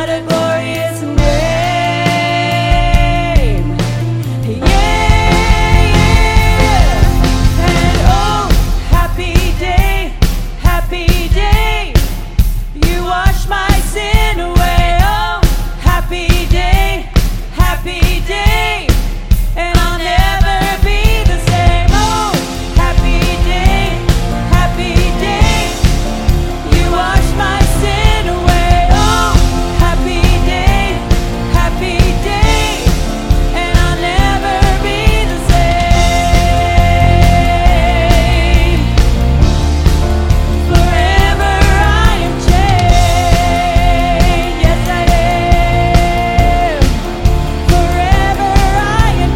What a glorious name. Yeah, yeah. And oh, happy day. You wash my sin away. Oh, happy day. And I'll never be the same. Oh, happy day. You wash my sin away. Oh, happy day. And I'll never be the same. Forever I am changed. Yes, I am. Forever I am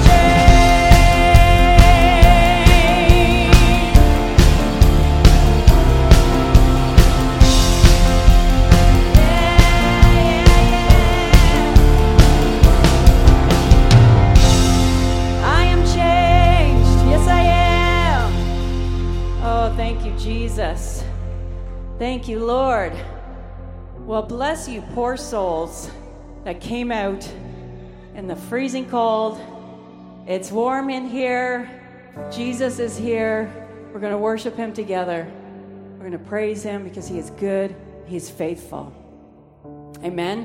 I am changed. Yes, I am. Oh, thank you, Jesus. Thank you, Lord. Well, bless you, poor souls that came out in the freezing cold. It's warm in here. Jesus is here. We're going to worship him together. We're going to praise him because he is good. He's faithful. Amen.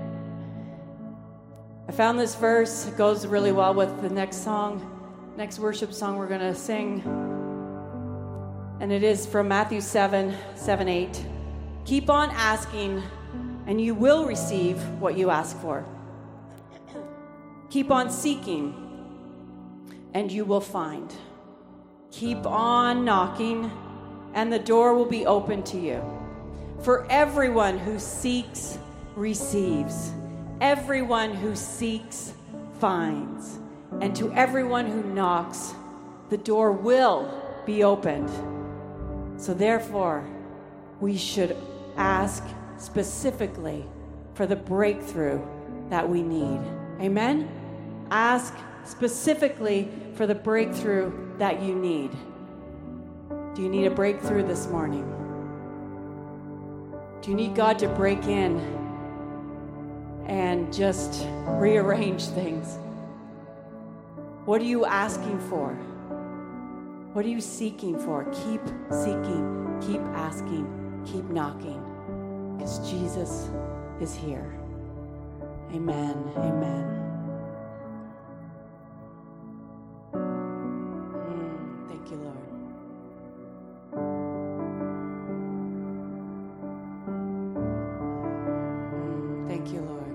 I found this verse. It goes really well with the next worship song we're going to sing. And it is from Matthew 7:8. Keep on asking, and you will receive what you ask for. Keep on seeking, and you will find. Keep on knocking, and the door will be open to you. For everyone who seeks, receives. Everyone who seeks, finds. And to everyone who knocks, the door will be opened. So therefore, we should ask specifically for the breakthrough that we need. Amen? Ask specifically for the breakthrough that you need. Do you need a breakthrough this morning? Do you need God to break in and just rearrange things? What are you asking for? What are you seeking for? Keep seeking, keep asking, keep knocking, because Jesus is here. Amen. Thank you, Lord. Thank you, Lord.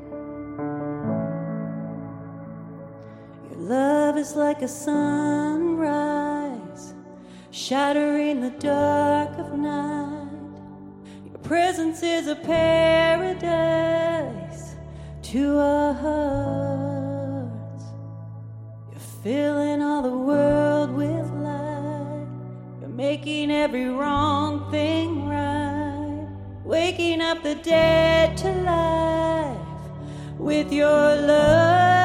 Your love is like a sunrise, shattering the dark of night. Your presence is a paradise to our hearts. You're filling all the world with light. You're making every wrong thing right, waking up the dead to life with your love.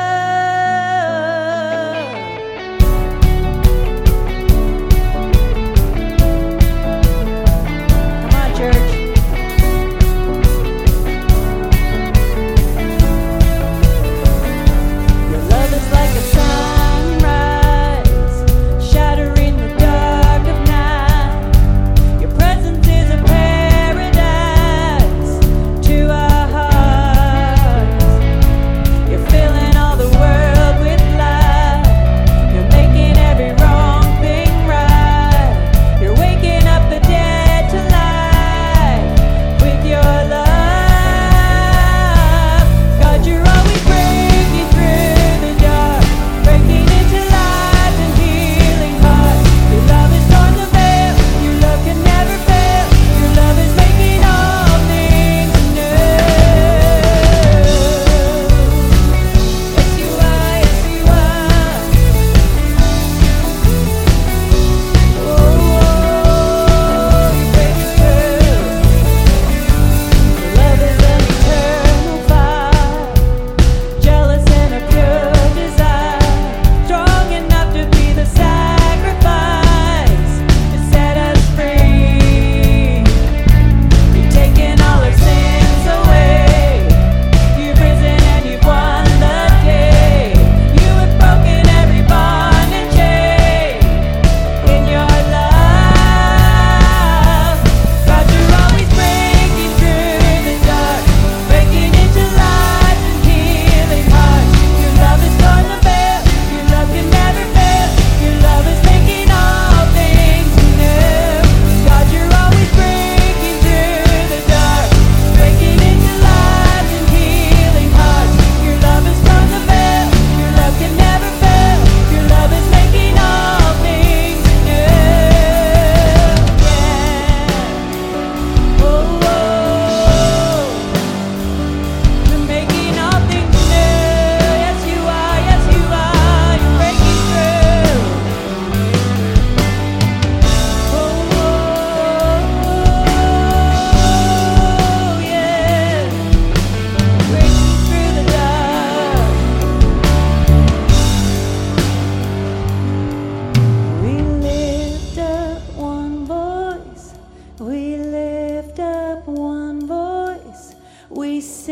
Feeling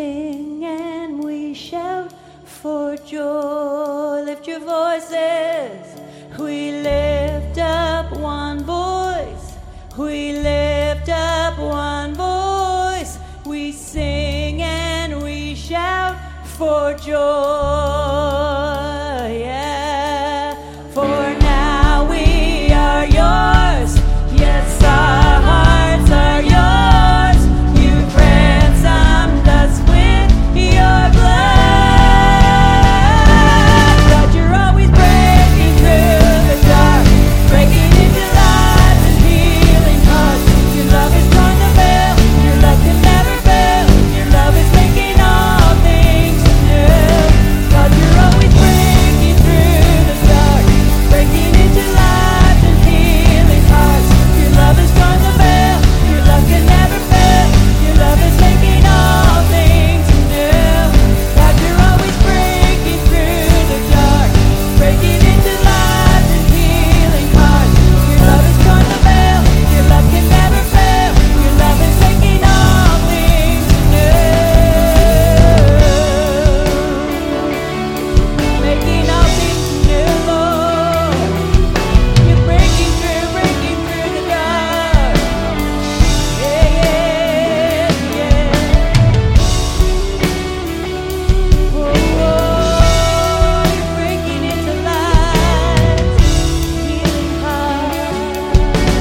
sing and we shout for joy. Lift your voices. We lift up one voice. We lift up one voice. We sing and we shout for joy. Yeah. For now we are yours. Yes, our hearts are yours. You've ransomed us with your blood. But you're always breaking through the dark, breaking into lives and healing hearts. Your love is torn the veil. Your love can never fail. Your love is making all things new. God, you're always breaking through the dark, breaking into lives and healing hearts. Your love is torn the veil. Your love can never fail. Your love is making all things new. God, you're always breaking through the dark, breaking into lives and healing hearts. Your love is torn the veil. Your love can never fail. Your love is making all things new. Making all things new, Lord. You're breaking through the dark. Yeah, yeah, yeah. Oh, you're breaking into lives, healing hearts.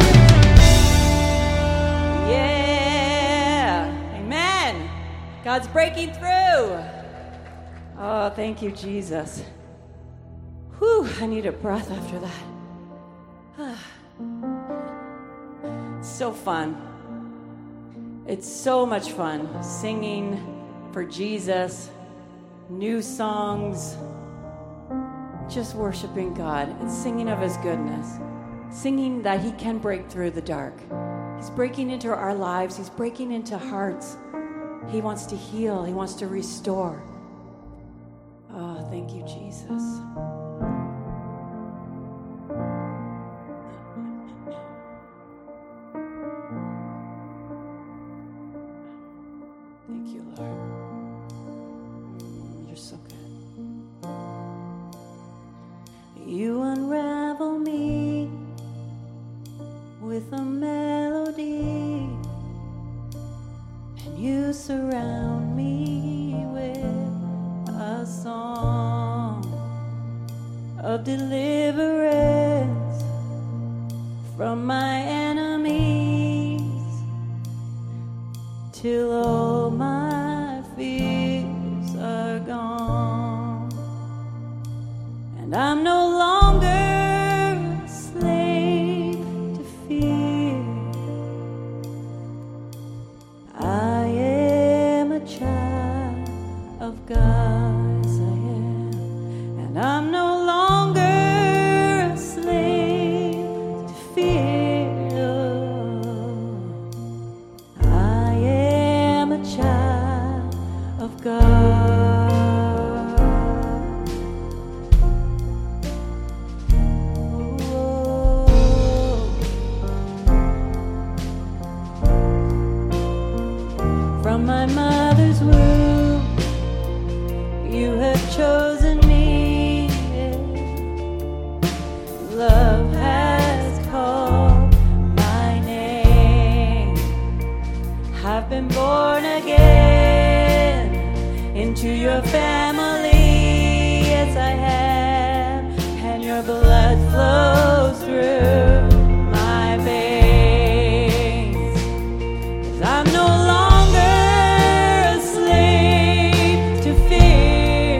Yeah. Amen. God's breaking through. Oh, thank you, Jesus. Whew, I need a breath after that. So fun. It's so much fun singing for Jesus, new songs, just worshiping God and singing of his goodness, singing that he can break through the dark. He's breaking into our lives. He's breaking into hearts. He wants to heal. He wants to restore. Oh, thank you, Jesus. Thank you, Lord. You're so good. You unravel me with a melody, and you surround me with a song of deliverance from my enemies, till all my fears are gone, and I'm no longer a slave to fear. I am a child of God, yes I am, and I'm no longer a slave to fear. I am a child of God. From my mother's womb, you have chosen me. Love has called my name. I've been born again into your family. Yes, I have. And your blood flows through my veins. 'Cause I'm no longer a slave to fear.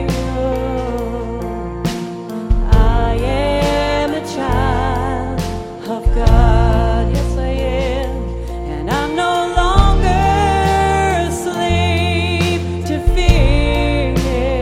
I am a child of God. Yes, I am. And I'm no longer a slave to fear.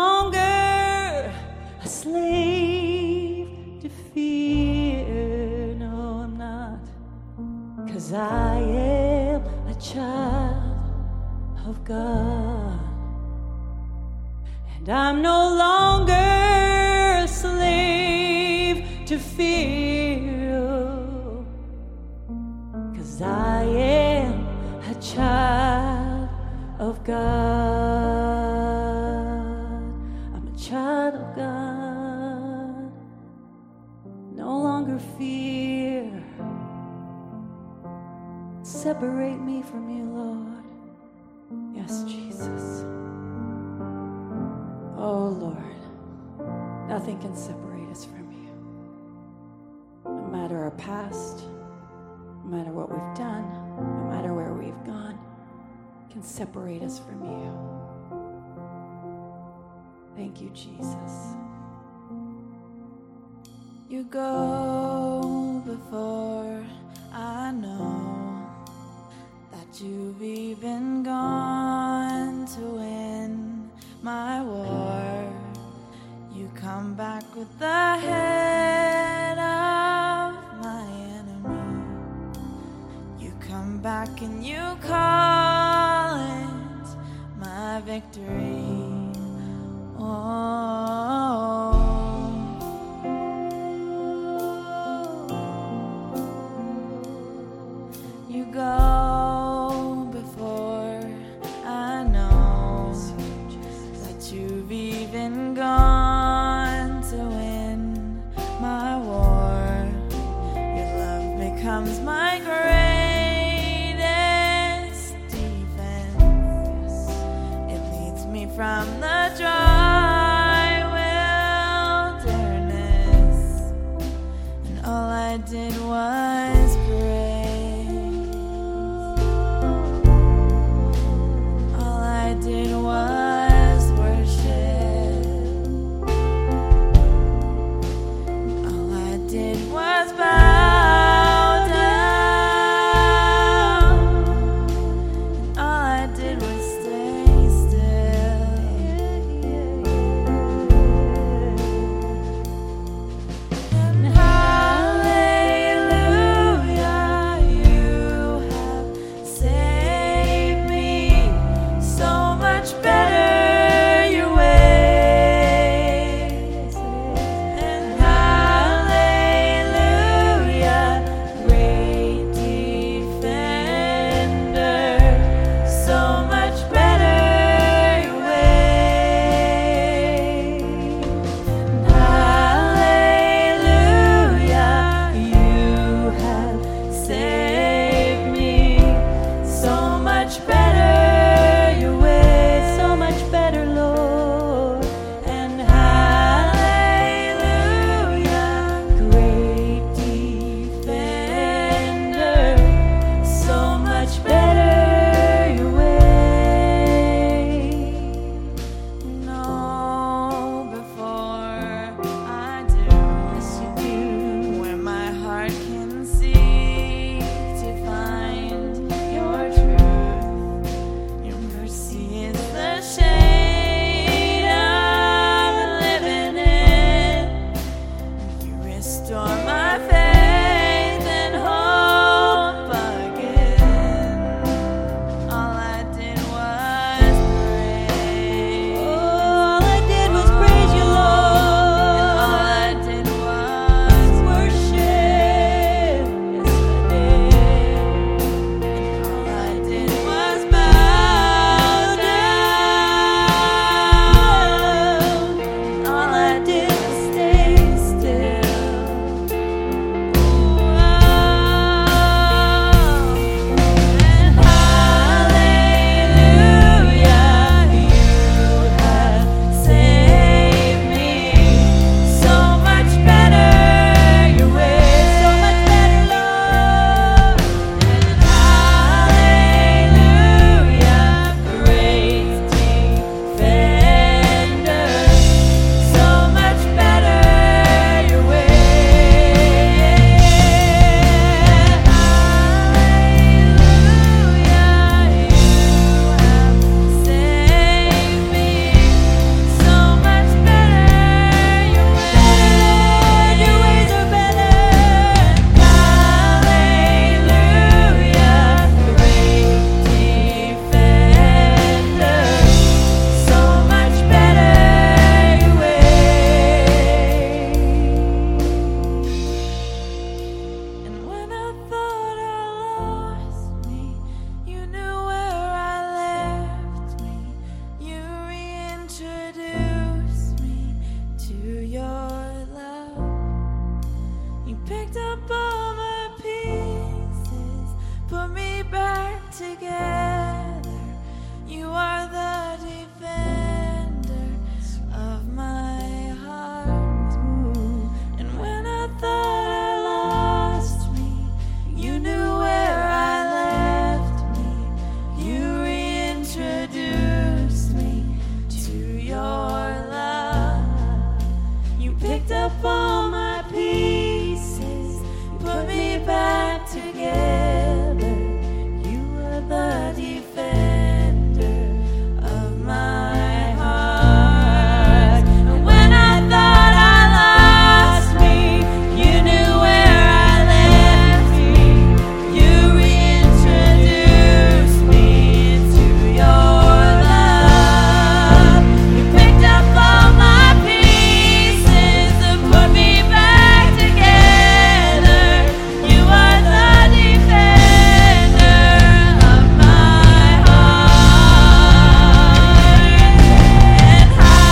longer a slave to fear. No, I'm not. 'Cause I am a child of God. And I'm no longer a slave to fear. 'Cause I am a child of God. I'm a child of God. No longer fear. Separate me from you, Lord. Yes, Jesus. Oh, Lord. Nothing can separate us from you. No matter our past, no matter what we've done, no matter where we've gone, can separate us from you. Thank you, Jesus. You go before I know that you've even gone to win my war. You come back with the head of my enemy. You come back and you call it my victory. You go before I know that you've even gone to win my war. Your love becomes my greatest defense. It leads me from the dry wilderness, and all I did was praise. All I did was worship. up all my pieces, you put me back together. You are the defender of my heart. And when I thought I lost me, you knew where I left me. You reintroduced me into your love. You picked up all my pieces and put me back together. You are the defender of my heart. And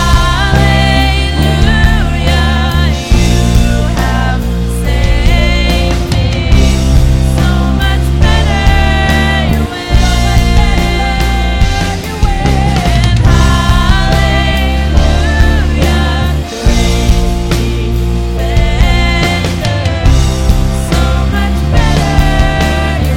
hallelujah, you have saved me. So much better your way. And hallelujah, great defender. So much better your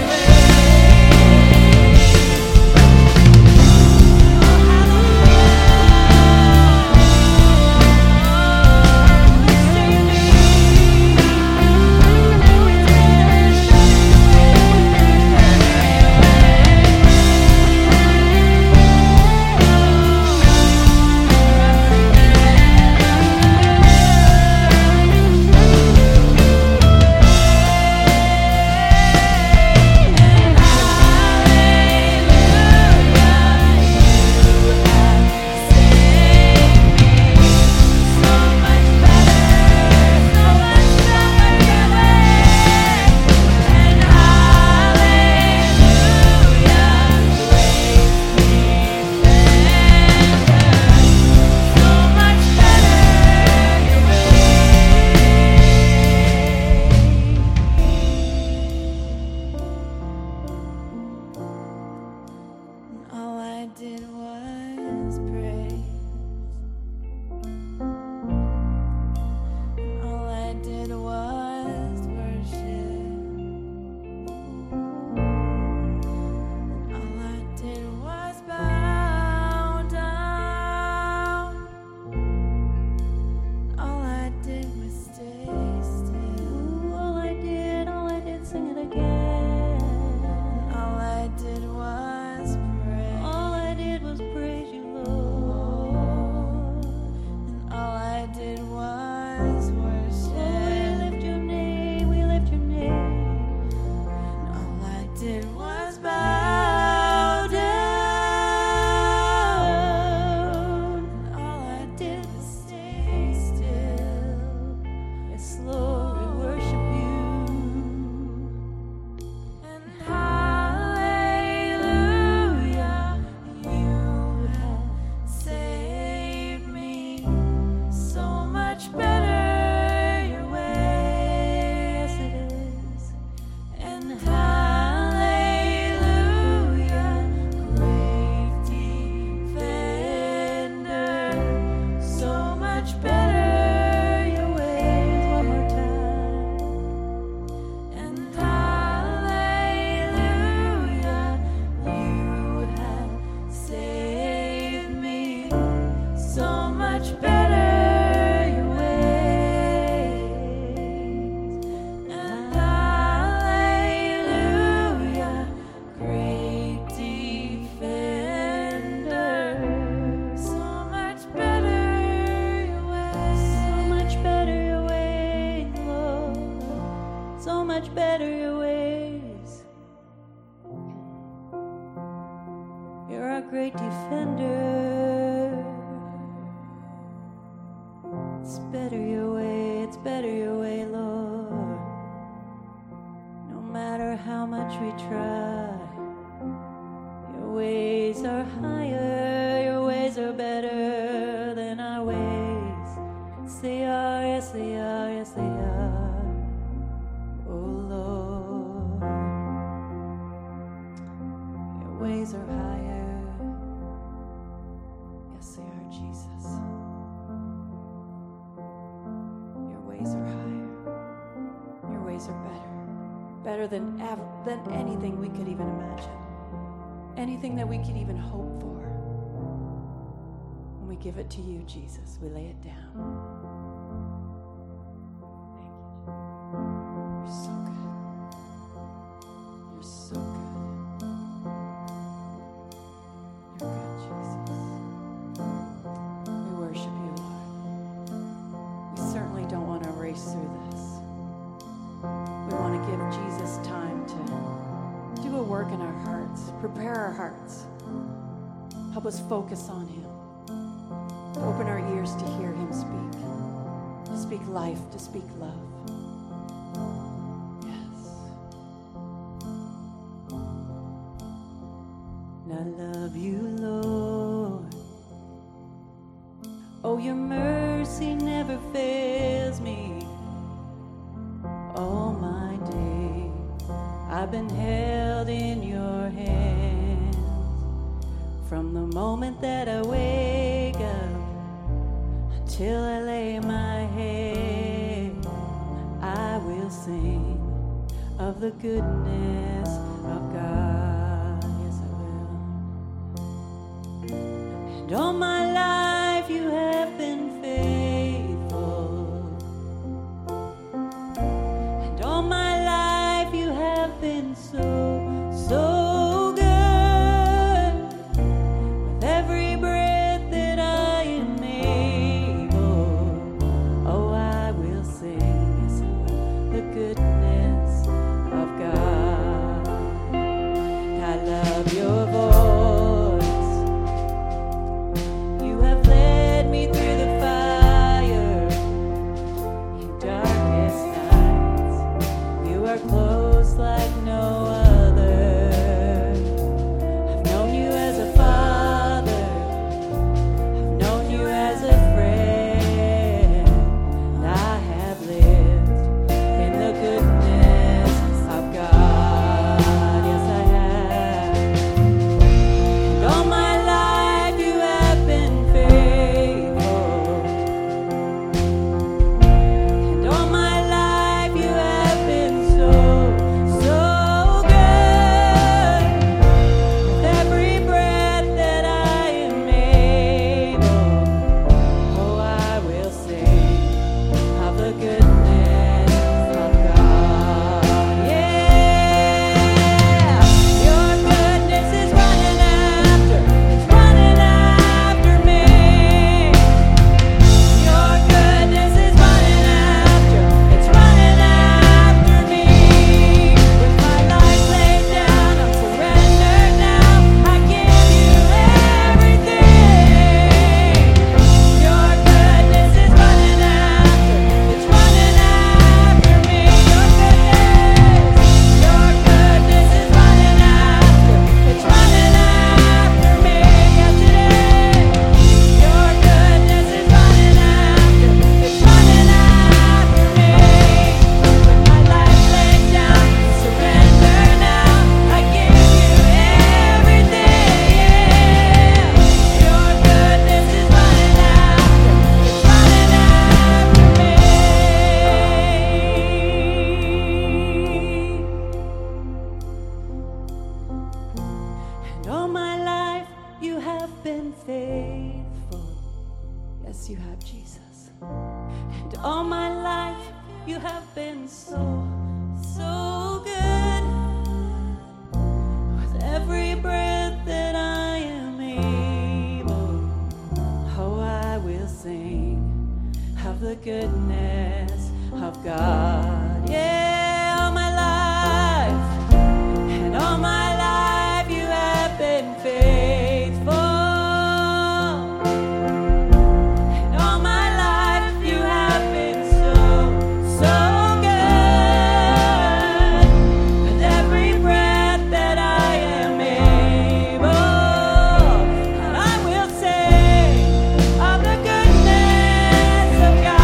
all I did was praise. All I did was worship. All I did was bow down. All I did was stay still. All I did, sing it again. All I did was pray. All I did was praise you, Lord. And all I did was worship. We lift your name, we lift your name. And all I did was bow down. And all I did was stay still. Yes, Lord, we worship you. And hallelujah, you have saved me. So much better your way, yes it is. And hallelujah, great defender. So much better your ways, one more time. And hallelujah, you have saved me. So much better your ways. And hallelujah, great defender. So much better your ways. So much better your ways, Lord. So much better your ways. You're a great defender. It's better your way, it's better your way, Lord. No matter how much we try, your ways are higher, your ways are better than our ways. Yes, they are, yes, they are, yes, they are. Oh Lord, your ways are higher. Yes, they are, Jesus. Your ways are higher. Your ways are better than anything we could even imagine, anything that we could even hope for. When we give it to you, Jesus, we lay it down. work in our hearts. Prepare our hearts. Help us focus on him. Open our ears to hear him speak. To speak life, to speak love. I love you, Lord. Oh, your mercy never fails me. All my days I've been held in your hands. From the moment that I wake up until I lay my head, I will sing of the goodness of God. And all my life you have been faithful. And all my life you have been so, so good. With every breath that I am able, oh, I will sing, yes, I will, the goodness of God. I love your voice. Goodness of God, yeah, all my life, and all my life you have been faithful, and all my life you have been so, so good, with every breath that I am able, and I will sing of the goodness of God.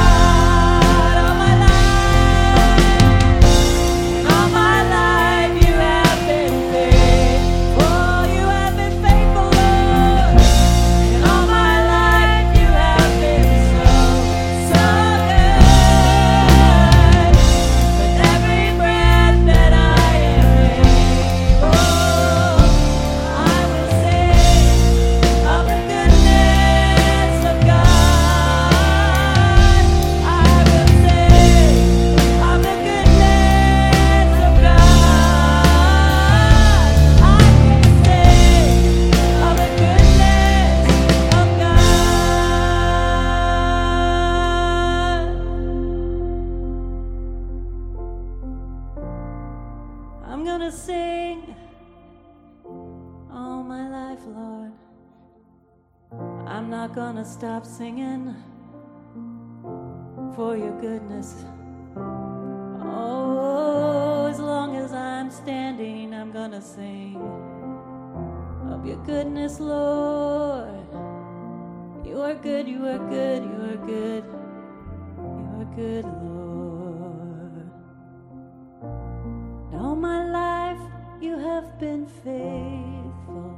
I'm gonna sing not gonna stop singing for your goodness. Oh, as long as I'm standing, I'm gonna sing of your goodness, Lord. You are good, you are good, you are good, you are good, Lord. And all my life you have been faithful,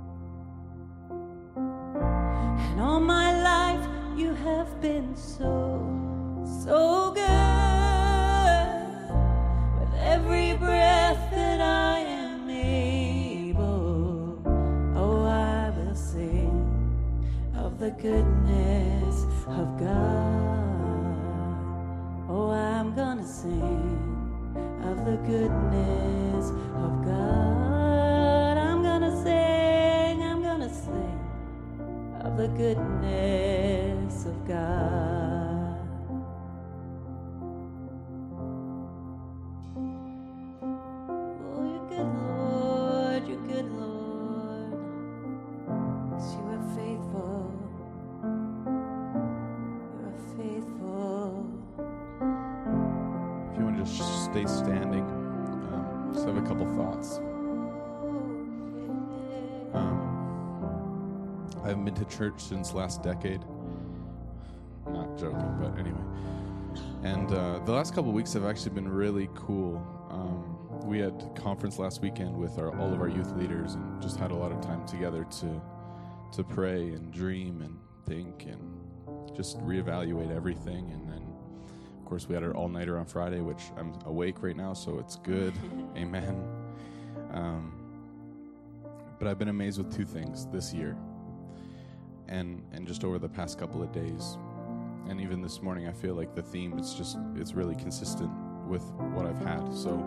and all my life you have been so, so good. With every breath that I am able, oh, I will sing of the goodness of God. Oh, I'm gonna sing of the goodness of God. I'm gonna sing of the goodness of God. Oh, you're good, Lord, you're good, Lord. 'Cause you are faithful. You are faithful. If you want to just stay standing, just have a couple thoughts. I haven't been to church since last decade. Not joking, but anyway. And the last couple weeks have actually been really cool. We had a conference last weekend with all of our youth leaders and just had a lot of time together to pray and dream and think and just reevaluate everything. And then, of course, we had our all-nighter on Friday, which I'm awake right now, so it's good. Amen. But I've been amazed with two things this year. And just over the past couple of days, and even this morning, I feel like the theme, it's really consistent with what I've had. So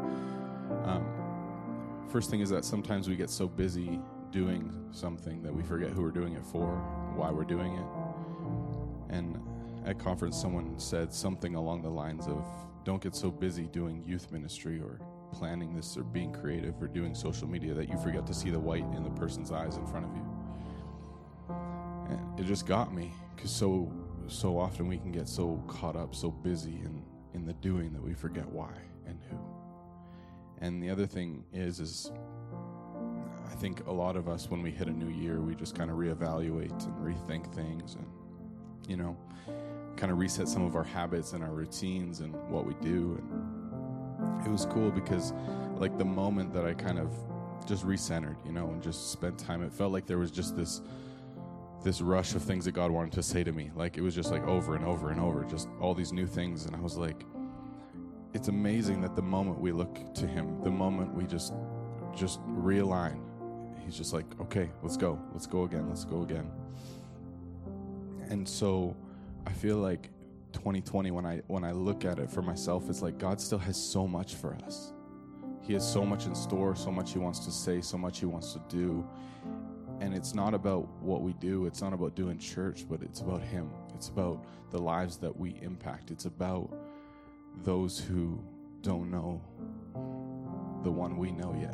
first thing is that sometimes we get so busy doing something that we forget who we're doing it for, why we're doing it. And at conference, someone said something along the lines of, don't get so busy doing youth ministry or planning this or being creative or doing social media that you forget to see the white in the person's eyes in front of you. And it just got me, because so often we can get so caught up, so busy in the doing that we forget why and who. And the other thing is I think a lot of us, when we hit a new year, we just kind of reevaluate and rethink things and, kind of reset some of our habits and our routines and what we do. And it was cool because, like, the moment that I kind of just recentered, and just spent time, it felt like there was just this rush of things that God wanted to say to me. Like, it was just like over and over and over, just all these new things. And I was like, it's amazing that the moment we look to Him, the moment we just realign, He's just like, okay, let's go again. And so I feel like 2020, when I look at it for myself, it's like God still has so much for us. He has so much in store, so much He wants to say, so much He wants to do. And it's not about what we do. It's not about doing church, but it's about Him. It's about the lives that we impact. It's about those who don't know the one we know yet.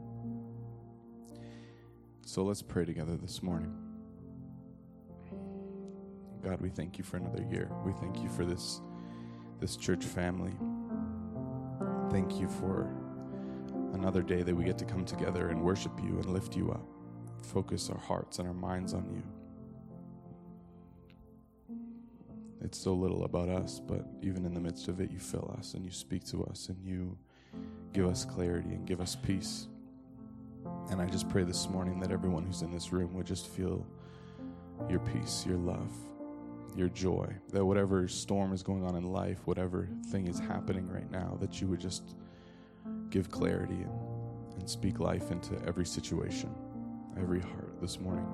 So let's pray together this morning. God, we thank You for another year. We thank You for this church family. Thank You for another day that we get to come together and worship You and lift You up. Focus our hearts and our minds on You. It's so little about us, but even in the midst of it, You fill us and You speak to us and You give us clarity and give us peace. And I just pray this morning that everyone who's in this room would just feel Your peace, Your love, Your joy, that whatever storm is going on in life, whatever thing is happening right now, that You would just give clarity and speak life into every situation, every heart this morning.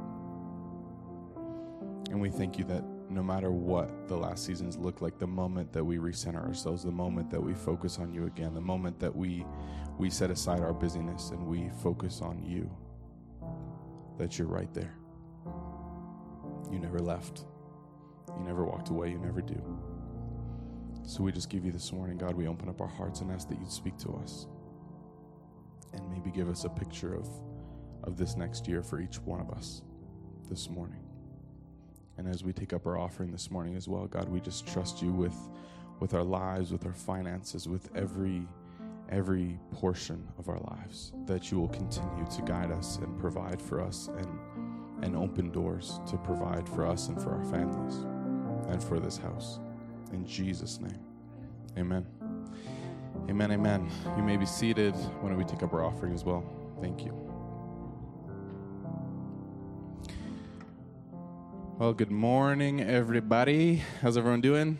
And we thank You that no matter what the last seasons look like, the moment that we recenter ourselves, the moment that we focus on You again, the moment that we set aside our busyness and we focus on You, that You're right there. You never left. You never walked away. You never do. So we just give You this morning, God, we open up our hearts and ask that You'd speak to us and maybe give us a picture of this next year for each one of us this morning. And as we take up our offering this morning as well, God, we just trust you with our lives, with our finances, with every portion of our lives, that you will continue to guide us and provide for us and open doors to provide for us and for our families and for this house. In Jesus' name, amen. Amen, amen. You may be seated when we take up our offering as well. Thank you. Well, good morning, everybody. How's everyone doing?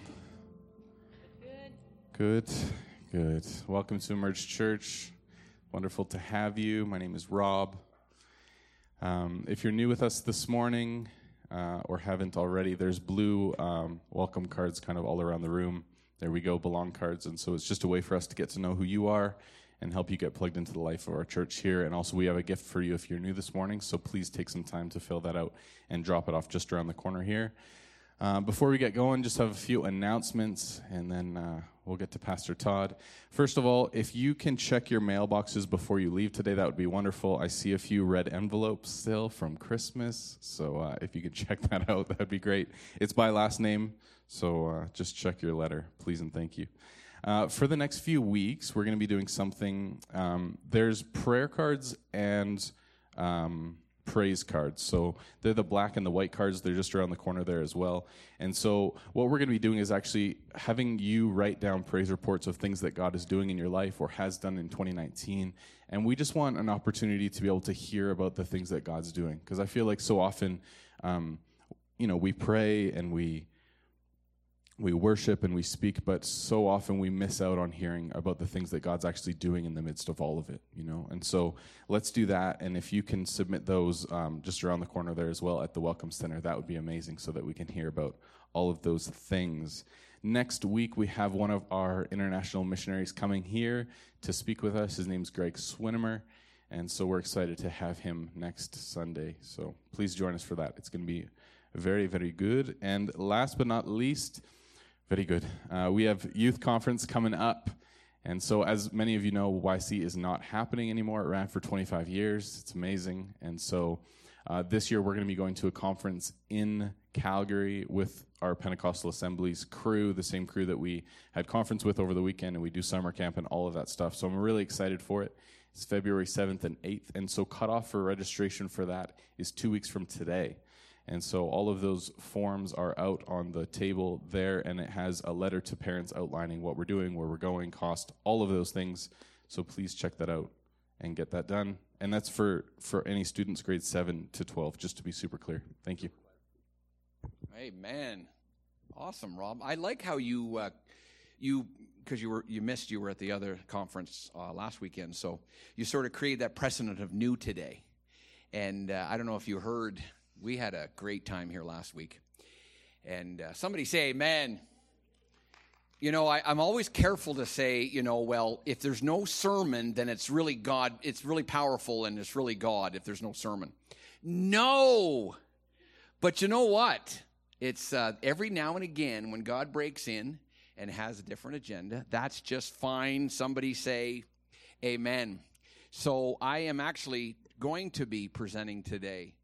Good. Good. Welcome to Emerge Church. Wonderful to have you. My name is Rob. If you're new with us this morning or haven't already, there's blue welcome cards kind of all around the room. There we go, belong cards. And so it's just a way for us to get to know who you are and help you get plugged into the life of our church here. And also we have a gift for you if you're new this morning, so please take some time to fill that out and drop it off just around the corner here. Before we get going, just have a few announcements, and then we'll get to Pastor Todd. First of all, if you can check your mailboxes before you leave today, that would be wonderful. I see a few red envelopes still from Christmas, so if you could check that out, that would be great. It's by last name, so just check your letter, please and thank you. For the next few weeks, we're going to be doing something. There's prayer cards and praise cards. So they're the black and the white cards. They're just around the corner there as well. And so what we're going to be doing is actually having you write down praise reports of things that God is doing in your life or has done in 2019. And we just want an opportunity to be able to hear about the things that God's doing. Because I feel like so often, we pray and we worship and we speak, but so often we miss out on hearing about the things that God's actually doing in the midst of all of it, And so let's do that. And if you can submit those just around the corner there as well at the Welcome Center, that would be amazing so that we can hear about all of those things. Next week, we have one of our international missionaries coming here to speak with us. His name's Greg Swinimer. And so we're excited to have him next Sunday. So please join us for that. It's going to be very, very good. And last but not least, very good. We have youth conference coming up. And so as many of you know, YC is not happening anymore. It ran for 25 years. It's amazing. And so this year we're going to be going to a conference in Calgary with our Pentecostal Assemblies crew, the same crew that we had conference with over the weekend, and we do summer camp and all of that stuff. So I'm really excited for it. It's February 7th and 8th. And so cutoff for registration for that is 2 weeks from today. And so all of those forms are out on the table there, and it has a letter to parents outlining what we're doing, where we're going, cost, all of those things. So please check that out and get that done. And that's for any students grades 7 to 12, just to be super clear. Thank you. Amen. Awesome, Rob. I like how you because you were at the other conference last weekend, so you sort of created that precedent of new today. And I don't know if you heard. We had a great time here last week. And somebody say amen. I'm always careful to say, well, if there's no sermon, then it's really God. It's really powerful and it's really God if there's no sermon. No. But you know what? It's every now and again when God breaks in and has a different agenda, that's just fine. Somebody say amen. So I am actually going to be presenting today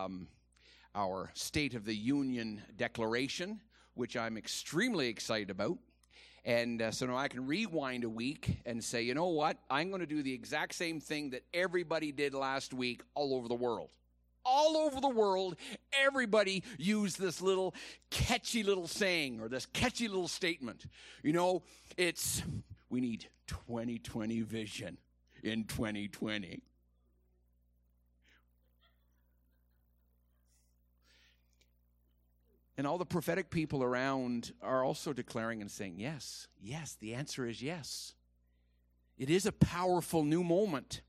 our State of the Union Declaration, which I'm extremely excited about. And so now I can rewind a week and say, you know what? I'm going to do the exact same thing that everybody did last week all over the world. All over the world, everybody used this little catchy little saying or this catchy little statement. It's, we need 2020 vision in 2020. And all the prophetic people around are also declaring and saying, yes, the answer is yes. It is a powerful new moment.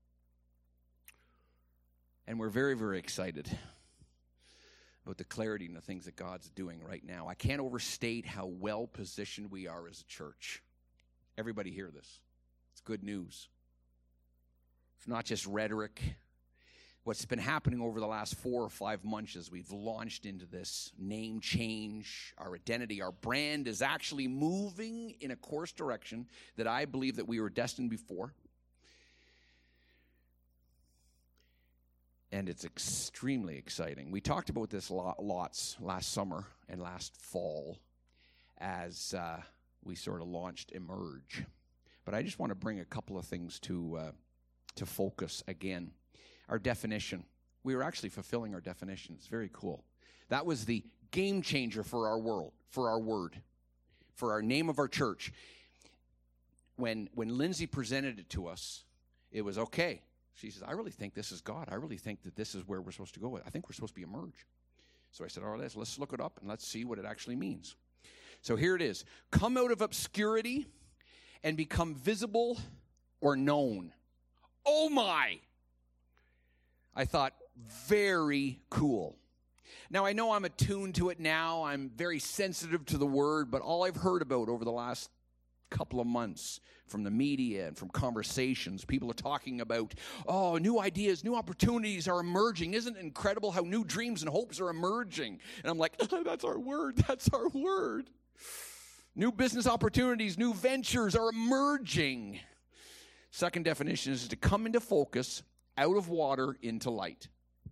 And we're very, very excited about the clarity and the things that God's doing right now. I can't overstate how well positioned we are as a church. Everybody hear this. It's good news. It's not just rhetoric. What's been happening over the last 4 or 5 months as we've launched into this name change, our identity, our brand is actually moving in a course direction that I believe that we were destined before. and it's extremely exciting. We talked about this lots last summer and last fall as we sort of launched Emerge. But I just want to bring a couple of things to focus again. Our definition. We were actually fulfilling our definition. It's very cool. That was the game changer for our world, for our word, for our name of our church. When Lindsay presented it to us, it was okay. She says, I really think this is God. I really think that this is where we're supposed to go. I think we're supposed to be Emerge. So I said, all right, let's look it up and let's see what it actually means. So here it is. Come out of obscurity and become visible or known. Oh my! I thought, very cool. Now, I know I'm attuned to it now. I'm very sensitive to the word, but all I've heard about over the last couple of months from the media and from conversations, people are talking about, oh, new ideas, new opportunities are emerging. Isn't it incredible how new dreams and hopes are emerging? And I'm like, that's our word. That's our word. New business opportunities, new ventures are emerging. Second definition is to come into focus, out of water into light.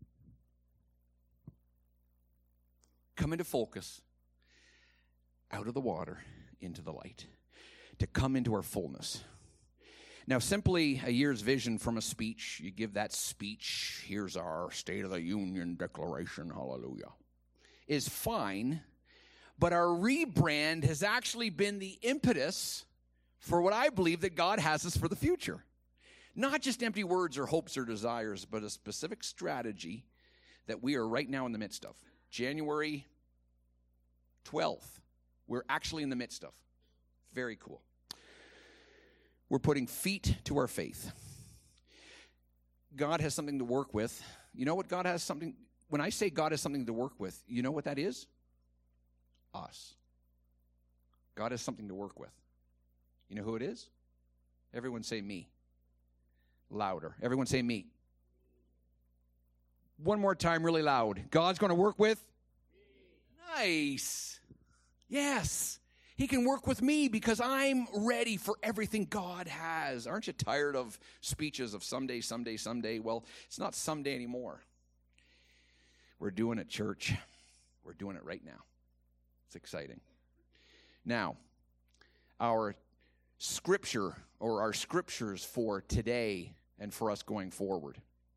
Come into focus, out of the water into the light. To come into our fullness. Now, simply a year's vision from a speech, you give that speech, here's our State of the Union Declaration, hallelujah, is fine, but our rebrand has actually been the impetus for what I believe that God has us for the future. Not just empty words or hopes or desires, but a specific strategy that we are right now in the midst of. January 12th, we're actually in the midst of. Very cool. We're putting feet to our faith. God has something to work with. You know what God has something, when I say God has something to work with, you know what that is? Us. God has something to work with. You know who it is? Everyone say me. Louder. Everyone say me. One more time, really loud. God's going to work with? Me. Nice. Yes. He can work with me because I'm ready for everything God has. Aren't you tired of speeches of someday, someday, someday? Well, it's not someday anymore. We're doing it, church. We're doing it right now. It's exciting. Now, our scripture or our scriptures for today and for us going forward.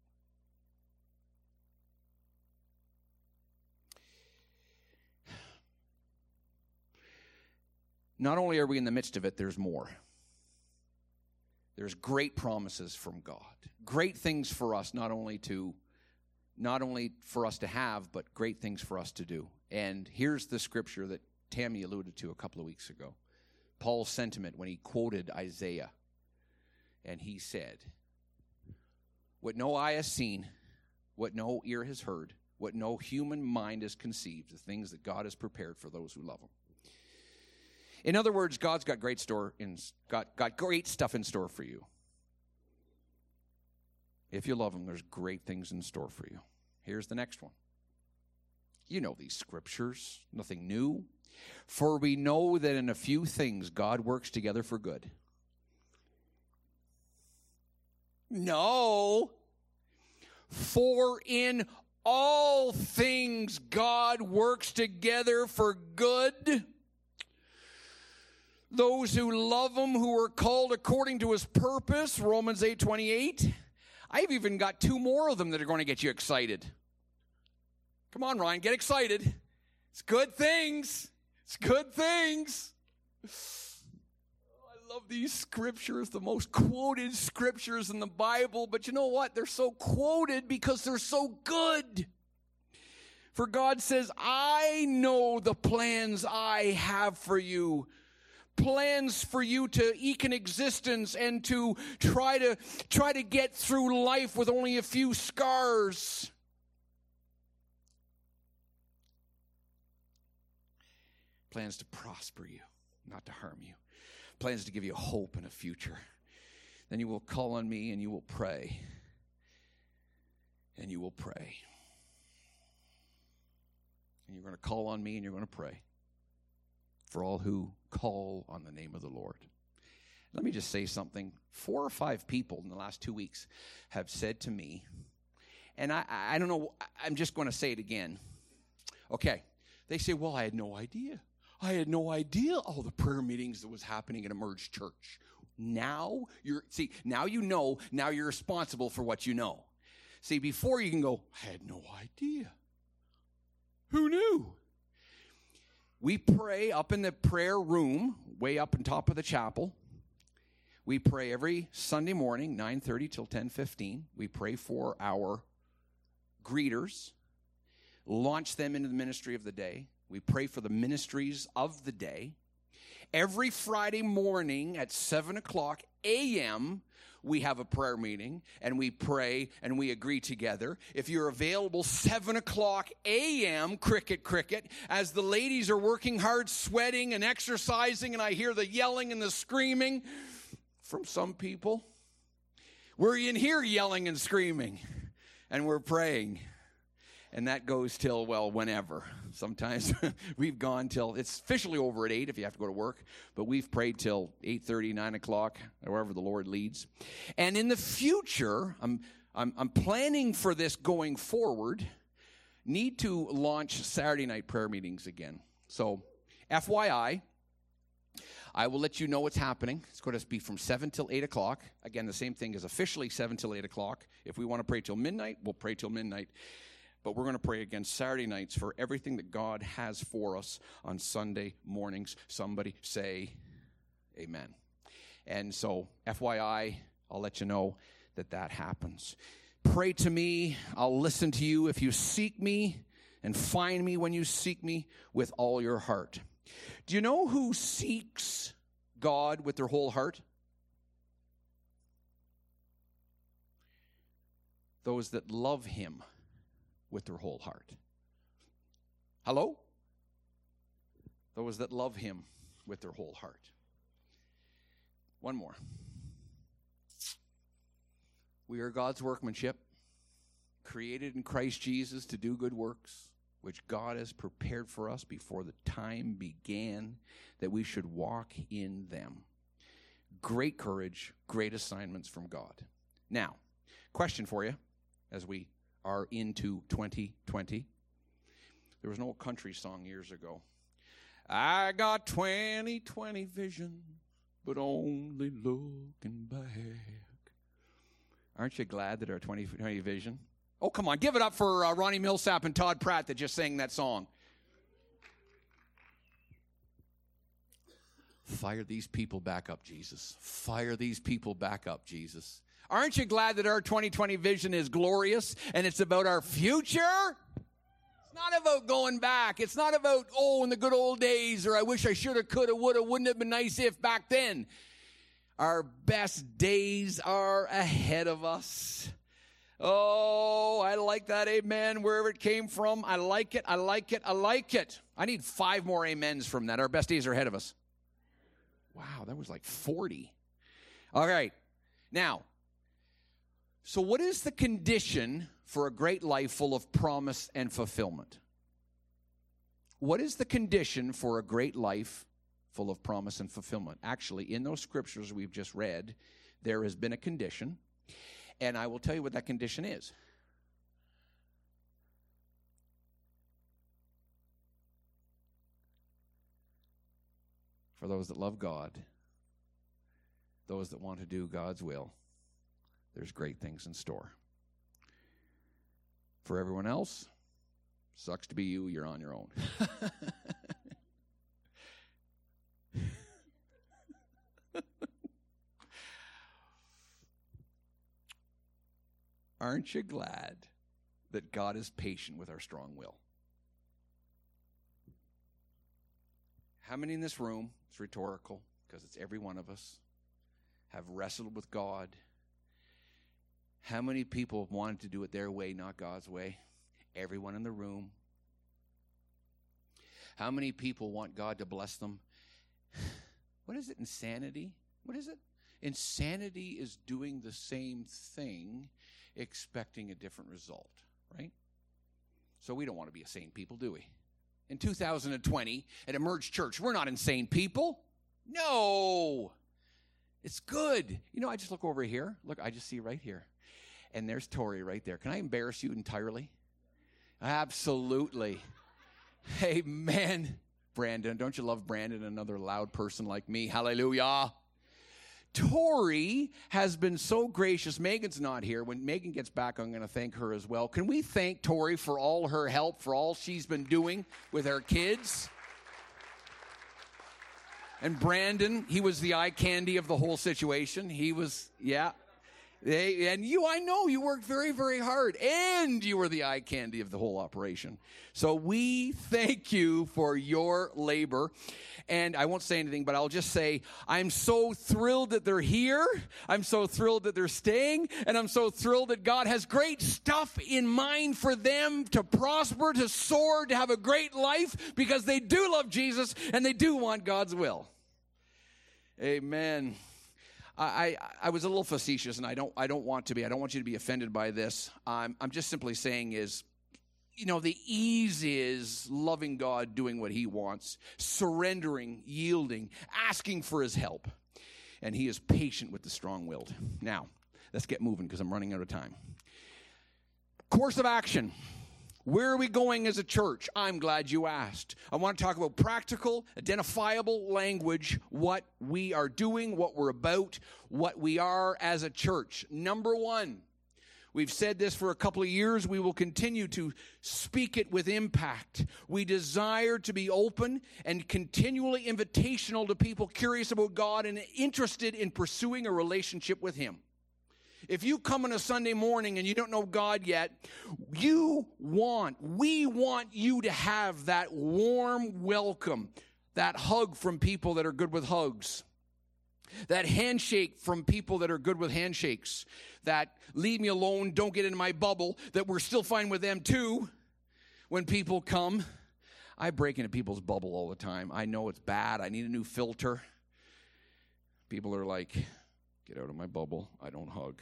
Not only are we in the midst of it, there's more. There's great promises from God. Great things for us, not only for us to have, but great things for us to do. And here's the scripture that Tammy alluded to a couple of weeks ago. Paul's sentiment when he quoted Isaiah. And he said, what no eye has seen, what no ear has heard, what no human mind has conceived, the things that God has prepared for those who love him. In other words, God's got great stuff in store for you. If you love him, there's great things in store for you. Here's the next one. You know these scriptures, nothing new. For we know that in a few things God works together for good. No. For in all things God works together for good. Those who love him, who are called according to his purpose, Romans 8:28. I've even got two more of them that are going to get you excited. Come on, Ryan, get excited. It's good things. It's good things. I love these scriptures, the most quoted scriptures in the Bible. But you know what? They're so quoted because they're so good. For God says, I know the plans I have for you. Plans for you to eke an existence and to try to get through life with only a few scars. Plans to prosper you, not to harm you. Plans to give you hope and a future. Then you will call on me and you will pray. And you will pray. And you're going to call on me and you're going to pray. For all who call on the name of the Lord. Let me just say something. 4 or 5 people in the last 2 weeks have said to me, And I don't know, I'm just going to say it again. Okay. They say, well, I had no idea. I had no idea all the prayer meetings that was happening at Emerge Church. Now you're responsible for what you know. See, before you can go, I had no idea. Who knew? We pray up in the prayer room, way up on top of the chapel. We pray every Sunday morning, 9:30 till 10:15. We pray for our greeters, launch them into the ministry of the day. We pray for the ministries of the day. Every Friday morning at 7 o'clock a.m., we have a prayer meeting, and we pray, and we agree together. If you're available, 7 o'clock a.m., cricket, as the ladies are working hard, sweating and exercising, and I hear the yelling and the screaming from some people. We're in here yelling and screaming, and we're praying. And that goes till, well, whenever. Sometimes we've gone till, it's officially over at 8 if you have to go to work, but we've prayed till 8:30, 9 o'clock, wherever the Lord leads. And in the future, I'm planning for this going forward, need to launch Saturday night prayer meetings again. So, FYI, I will let you know what's happening. It's going to be from 7 till 8 o'clock. Again, the same thing is officially 7 till 8 o'clock. If we want to pray till midnight, we'll pray till midnight. But we're going to pray again Saturday nights for everything that God has for us on Sunday mornings. Somebody say amen. And so, FYI, I'll let you know that happens. Pray to me. I'll listen to you if you seek me, and find me when you seek me with all your heart. Do you know who seeks God with their whole heart? Those that love him with their whole heart. Hello? Those that love him with their whole heart. One more. We are God's workmanship, created in Christ Jesus to do good works, which God has prepared for us before the time began, that we should walk in them. Great courage, great assignments from God. Now, question for you as we are into 2020. There was an old country song years ago. I got 20/20 vision, but only looking back. Aren't you glad that our 20/20 vision? Oh, come on, give it up for Ronnie Millsap and Todd Pratt that just sang that song. Fire these people back up, Jesus. Fire these people back up, Jesus. Aren't you glad that our 2020 vision is glorious and it's about our future? It's not about going back. It's not about, in the good old days, or I wish I should have, could have, would have, wouldn't have been nice if back then. Our best days are ahead of us. Oh, I like that amen, wherever it came from. I like it, I like it, I like it. I need 5 more amens from that. Our best days are ahead of us. Wow, that was like 40. All right. Now, so what is the condition for a great life full of promise and fulfillment? What is the condition for a great life full of promise and fulfillment? Actually, in those scriptures we've just read, there has been a condition, and I will tell you what that condition is. For those that love God, those that want to do God's will, there's great things in store. For everyone else, sucks to be you, you're on your own. Aren't you glad that God is patient with our strong will? How many in this room, it's rhetorical because it's every one of us, have wrestled with God? How many people have wanted to do it their way, not God's way? Everyone in the room. How many people want God to bless them? What is it, insanity? What is it? Insanity is doing the same thing, expecting a different result, right? So we don't want to be insane people, do we? In 2020, at Emerge Church, we're not insane people. No. It's good. You know, I just look over here. Look, I just see right here. And there's Tori right there. Can I embarrass you entirely? Absolutely. Amen. Brandon, don't you love Brandon, another loud person like me? Hallelujah. Tori has been so gracious. Megan's not here. When Megan gets back, I'm going to thank her as well. Can we thank Tori for all her help, for all she's been doing with our kids? And Brandon, he was the eye candy of the whole situation. He was, yeah. And you, I know you worked very, very hard, and you were the eye candy of the whole operation. So we thank you for your labor. And I won't say anything, but I'll just say, I'm so thrilled that they're here. I'm so thrilled that they're staying. And I'm so thrilled that God has great stuff in mind for them to prosper, to soar, to have a great life, because they do love Jesus and they do want God's will. Amen. I was a little facetious, and I don't want to be. I don't want you to be offended by this. I'm just simply saying is, you know, the ease is loving God, doing what he wants, surrendering, yielding, asking for his help. And he is patient with the strong-willed. Now, let's get moving because I'm running out of time. Course of action. Where are we going as a church? I'm glad you asked. I want to talk about practical, identifiable language, what we are doing, what we're about, what we are as a church. Number one, we've said this for a couple of years. We will continue to speak it with impact. We desire to be open and continually invitational to people curious about God and interested in pursuing a relationship with him. If you come on a Sunday morning and you don't know God yet, we want you to have that warm welcome, that hug from people that are good with hugs, that handshake from people that are good with handshakes, that leave me alone, don't get into my bubble, that we're still fine with them too when people come. I break into people's bubble all the time. I know it's bad. I need a new filter. People are like, get out of my bubble. I don't hug.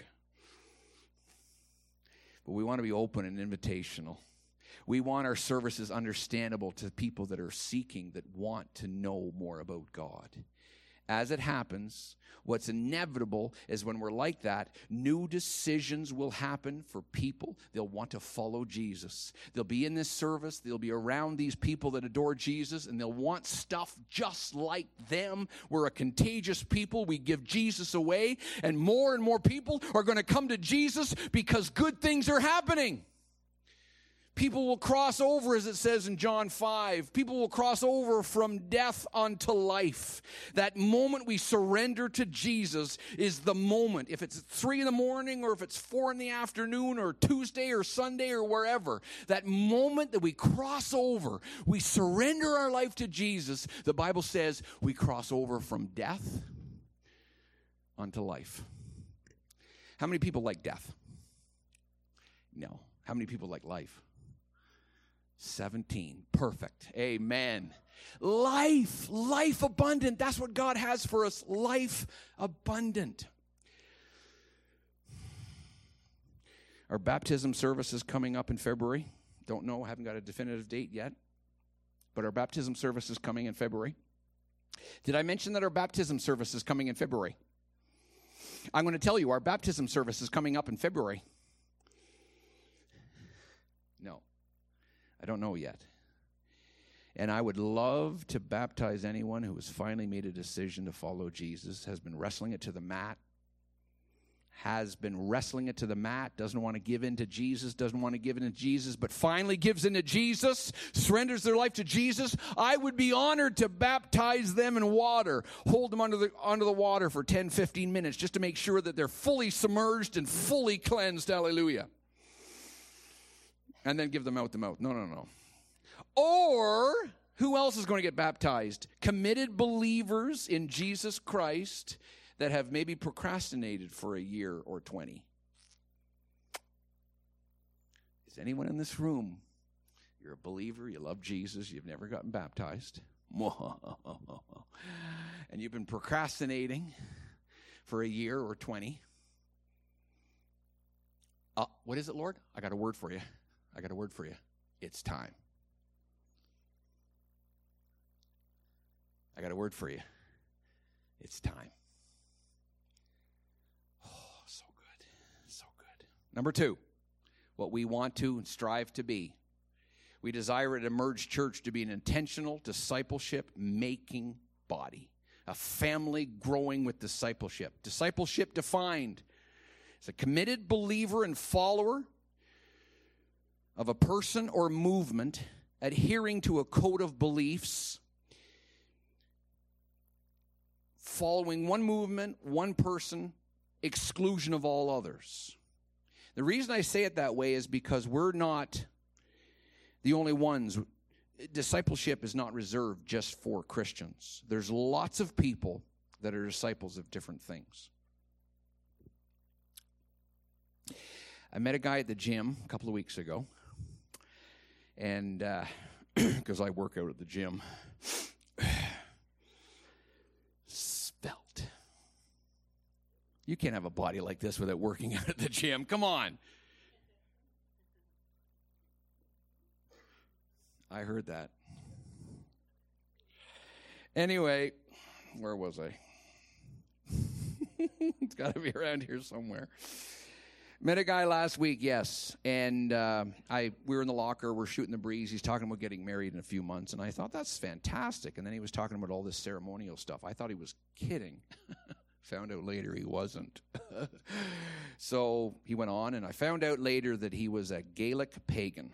But we want to be open and invitational. We want our services understandable to people that are seeking, that want to know more about God. As it happens, what's inevitable is when we're like that, new decisions will happen for people. They'll want to follow Jesus. They'll be in this service. They'll be around these people that adore Jesus, and they'll want stuff just like them. We're a contagious people. We give Jesus away, and more people are going to come to Jesus because good things are happening. People will cross over, as it says in John 5. People will cross over from death unto life. That moment we surrender to Jesus is the moment. If it's 3 a.m. or if it's 4 p.m. or Tuesday or Sunday or wherever, that moment that we cross over, we surrender our life to Jesus, the Bible says we cross over from death unto life. How many people like death? No. How many people like life? 17. Perfect. Amen. Life abundant. That's what God has for us. Life abundant. Our baptism service is coming up in February. Don't know, haven't got a definitive date yet. But our baptism service is coming in February. Did I mention that our baptism service is coming in February? I'm going to tell you, our baptism service is coming up in February. No. I don't know yet. And I would love to baptize anyone who has finally made a decision to follow Jesus, has been wrestling it to the mat, doesn't want to give in to Jesus, but finally gives in to Jesus, surrenders their life to Jesus. I would be honored to baptize them in water, hold them under the water for 10, 15 minutes just to make sure that they're fully submerged and fully cleansed. Hallelujah. And then give them out the mouth. No. Or, who else is going to get baptized? Committed believers in Jesus Christ that have maybe procrastinated for a year or 20. Is anyone in this room? You're a believer, you love Jesus, you've never gotten baptized. And you've been procrastinating for a year or 20. What is it, Lord? I got a word for you. It's time. I got a word for you. It's time. Oh, so good. So good. Number 2, what we want to and strive to be. We desire at Emerge Church to be an intentional, discipleship-making body. A family growing with discipleship. Discipleship defined as a committed believer and follower of a person or movement adhering to a code of beliefs, following one movement, one person, exclusion of all others. The reason I say it that way is because we're not the only ones. Discipleship is not reserved just for Christians. There's lots of people that are disciples of different things. I met a guy at the gym a couple of weeks ago, and because I work out at the gym, svelte. You can't have a body like this without working out at the gym. Come on. I heard that. Anyway, where was I? It's got to be around here somewhere. Met a guy last week, yes, and we were in the locker, we're shooting the breeze. He's talking about getting married in a few months, and I thought, that's fantastic. And then he was talking about all this ceremonial stuff. I thought he was kidding. Found out later he wasn't. So he went on, and I found out later that he was a Gaelic pagan.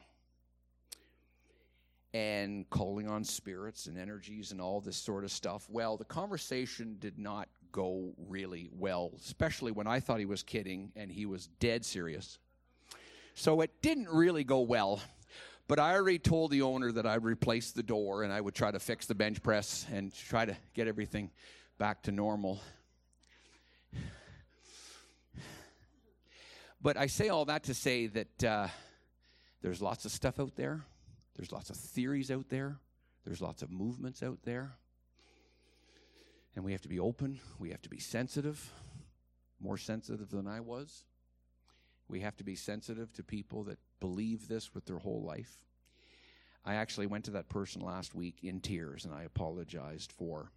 And calling on spirits and energies and all this sort of stuff. Well, the conversation did not go really well, especially when I thought he was kidding and he was dead serious. So it didn't really go well. But I already told the owner that I'd replace the door and I would try to fix the bench press and try to get everything back to normal. But I say all that to say that there's lots of stuff out there. There's lots of theories out there. There's lots of movements out there. And we have to be open. We have to be sensitive, more sensitive than I was. We have to be sensitive to people that believe this with their whole life. I actually went to that person last week in tears, and I apologized for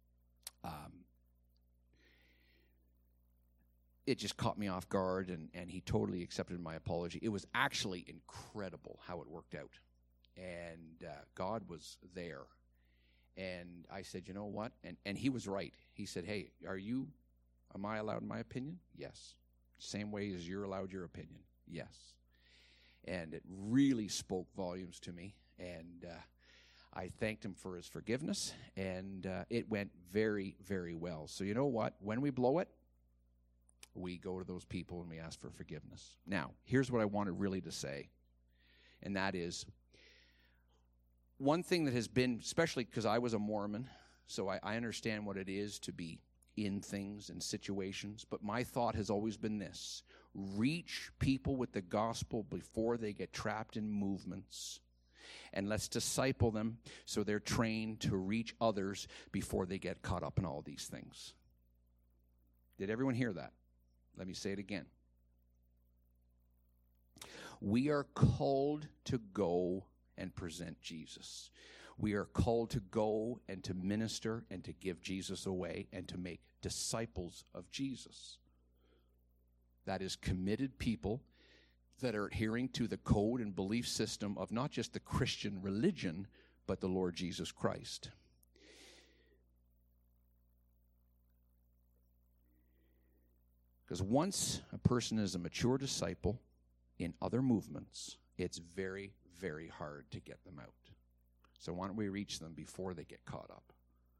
it just caught me off guard, and he totally accepted my apology. It was actually incredible how it worked out. And God was there. And I said, you know what? And he was right. He said, hey, am I allowed my opinion? Yes. Same way as you're allowed your opinion? Yes. And it really spoke volumes to me. And I thanked him for his forgiveness. And it went very, very well. So you know what? When we blow it, we go to those people and we ask for forgiveness. Now, here's what I wanted really to say. And that is, one thing that has been, especially because I was a Mormon, so I understand what it is to be in things and situations, but my thought has always been this: reach people with the gospel before they get trapped in movements, and let's disciple them so they're trained to reach others before they get caught up in all these things. Did everyone hear that? Let me say it again. We are called to go and present Jesus. We are called to go and to minister and to give Jesus away and to make disciples of Jesus. That is committed people that are adhering to the code and belief system of not just the Christian religion, but the Lord Jesus Christ. Because once a person is a mature disciple in other movements, it's very, very hard to get them out. So why don't we reach them before they get caught up?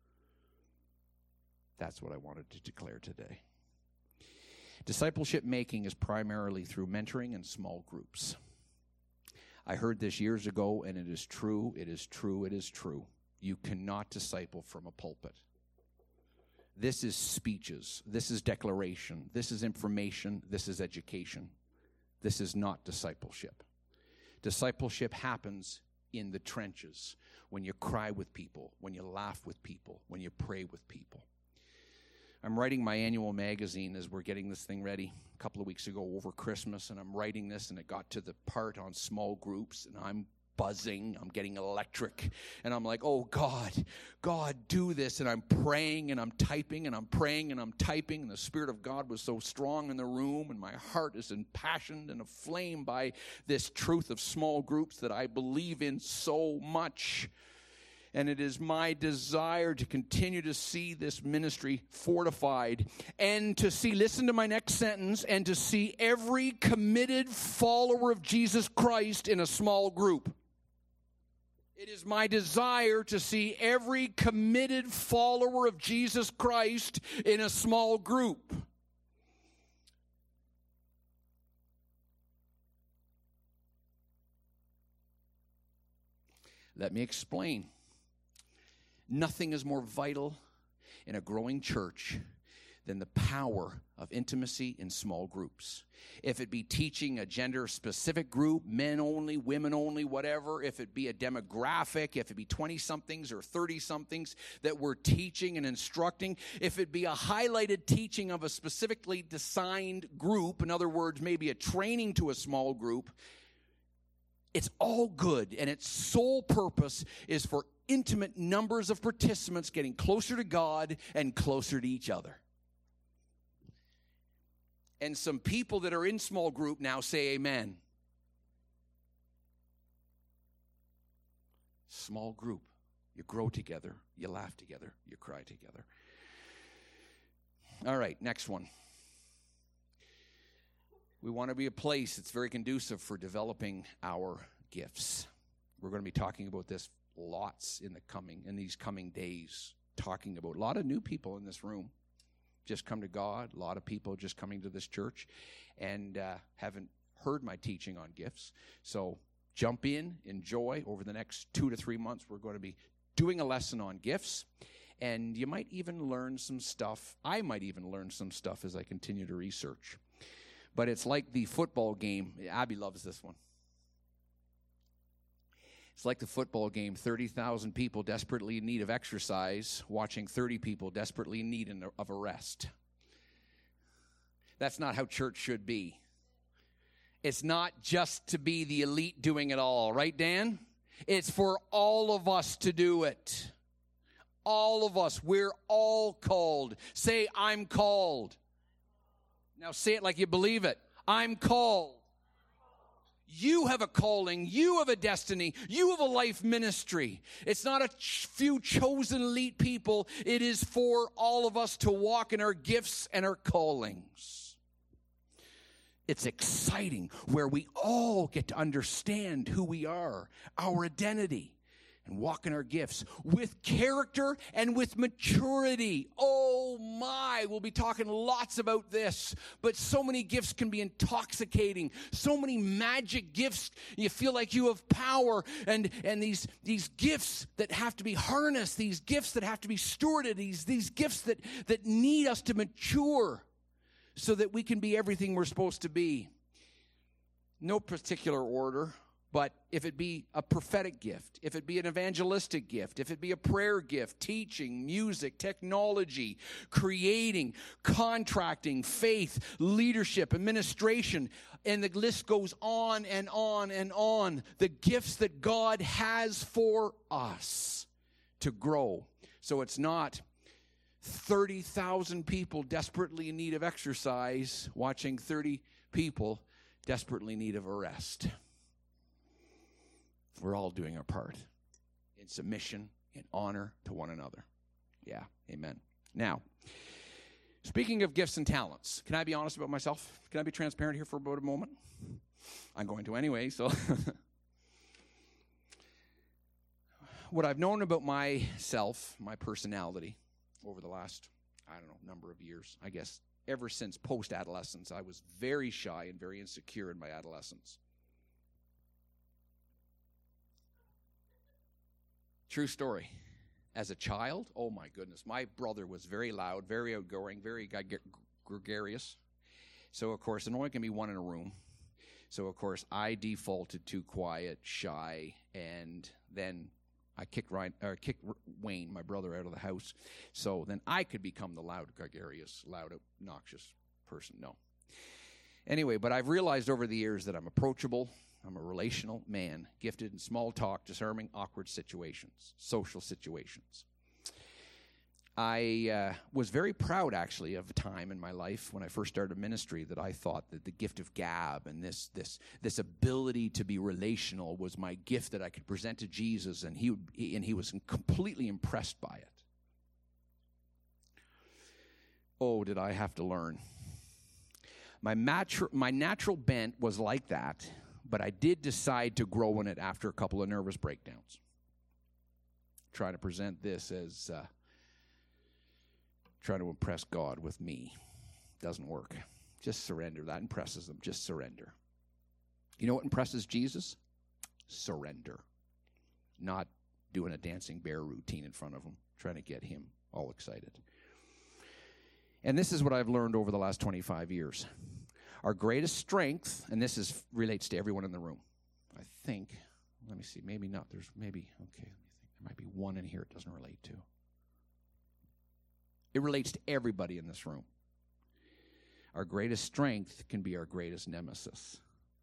That's what I wanted to declare today. Discipleship making is primarily through mentoring and small groups. I heard this years ago, and it is true, it is true, it is true. You cannot disciple from a pulpit. This is speeches. This is declaration. This is information. This is education. This is not discipleship. Discipleship happens in the trenches, when you cry with people, when you laugh with people, when you pray with people. I'm writing my annual magazine as we're getting this thing ready a couple of weeks ago over Christmas, and I'm writing this, and it got to the part on small groups, and I'm buzzing. I'm getting electric. And I'm like, oh, God, do this. And I'm praying and I'm typing and I'm praying and I'm typing. And the Spirit of God was so strong in the room. And my heart is impassioned and aflame by this truth of small groups that I believe in so much. And it is my desire to continue to see this ministry fortified and to see, listen to my next sentence, and to see every committed follower of Jesus Christ in a small group. It is my desire to see every committed follower of Jesus Christ in a small group. Let me explain. Nothing is more vital in a growing church than the power of intimacy in small groups. If it be teaching a gender-specific group, men only, women only, whatever, if it be a demographic, if it be 20-somethings or 30-somethings that we're teaching and instructing, if it be a highlighted teaching of a specifically designed group, in other words, maybe a training to a small group, it's all good, and its sole purpose is for intimate numbers of participants getting closer to God and closer to each other. And some people that are in small group now say amen. Small group. You grow together. You laugh together. You cry together. All right, next one. We want to be a place that's very conducive for developing our gifts. We're going to be talking about this lots in these coming days, talking about a lot of new people in this room just come to God, a lot of people just coming to this church and haven't heard my teaching on gifts. So jump in, enjoy. Over the next 2 to 3 months, we're going to be doing a lesson on gifts, and you might even learn some stuff. I might even learn some stuff as I continue to research. But it's like the football game. Abby loves this one. It's like the football game, 30,000 people desperately in need of exercise, watching 30 people desperately in need of a rest. That's not how church should be. It's not just to be the elite doing it all, right, Dan? It's for all of us to do it. All of us. We're all called. Say, I'm called. Now say it like you believe it. I'm called. You have a calling. You have a destiny. You have a life ministry. It's not a few chosen elite people. It is for all of us to walk in our gifts and our callings. It's exciting where we all get to understand who we are, our identity, and walk in our gifts with character and with maturity. Oh my, we'll be talking lots about this, but so many gifts can be intoxicating. So many magic gifts. You feel like you have power, and these gifts that have to be harnessed, these gifts that have to be stewarded, these gifts that need us to mature so that we can be everything we're supposed to be. No particular order. But if it be a prophetic gift, if it be an evangelistic gift, if it be a prayer gift, teaching, music, technology, creating, contracting, faith, leadership, administration, and the list goes on and on and on. The gifts that God has for us to grow. So it's not 30,000 people desperately in need of exercise watching 30 people desperately in need of a rest. We're all doing our part in submission, in honor to one another. Yeah, amen. Now, speaking of gifts and talents, can I be honest about myself? Can I be transparent here for about a moment? I'm going to anyway, so. What I've known about myself, my personality, over the last, number of years, I guess, ever since post-adolescence, I was very shy and very insecure in my adolescence. True story. As a child, oh my goodness, my brother was very loud, very outgoing, very gregarious. So, of course, there only can be one in a room. So, of course, I defaulted to quiet, shy, and then I kicked Wayne, my brother, out of the house. So then I could become the loud, gregarious, loud, obnoxious person. No. Anyway, but I've realized over the years that I'm approachable, I'm a relational man, gifted in small talk, disarming awkward situations, social situations. I was very proud, actually, of a time in my life when I first started ministry that I thought that the gift of gab and this ability to be relational was my gift that I could present to Jesus, and he was completely impressed by it. Oh, did I have to learn. My natural bent was like that, but I did decide to grow in it after a couple of nervous breakdowns. Trying to present this as trying to impress God with me. Doesn't work. Just surrender. That impresses them. Just surrender. You know what impresses Jesus? Surrender. Not doing a dancing bear routine in front of him, trying to get him all excited. And this is what I've learned over the last 25 years. Our greatest strength, and this relates to everyone in the room, I think. Let me see. Maybe not. There might be one in here it doesn't relate to. It relates to everybody in this room. Our greatest strength can be our greatest nemesis.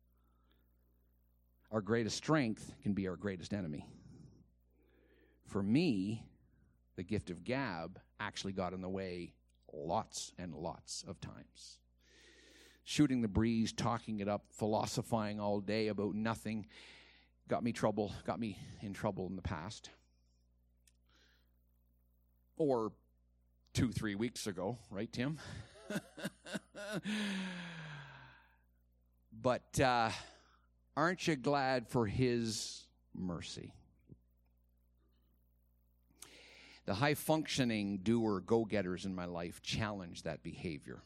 Our greatest strength can be our greatest enemy. For me, the gift of gab actually got in the way lots and lots of times. Shooting the breeze, talking it up, philosophizing all day about nothing got me in trouble in the past. Or 2-3 weeks ago, right, Tim? But aren't you glad for his mercy? The high-functioning doer, go-getters in my life challenge that behavior.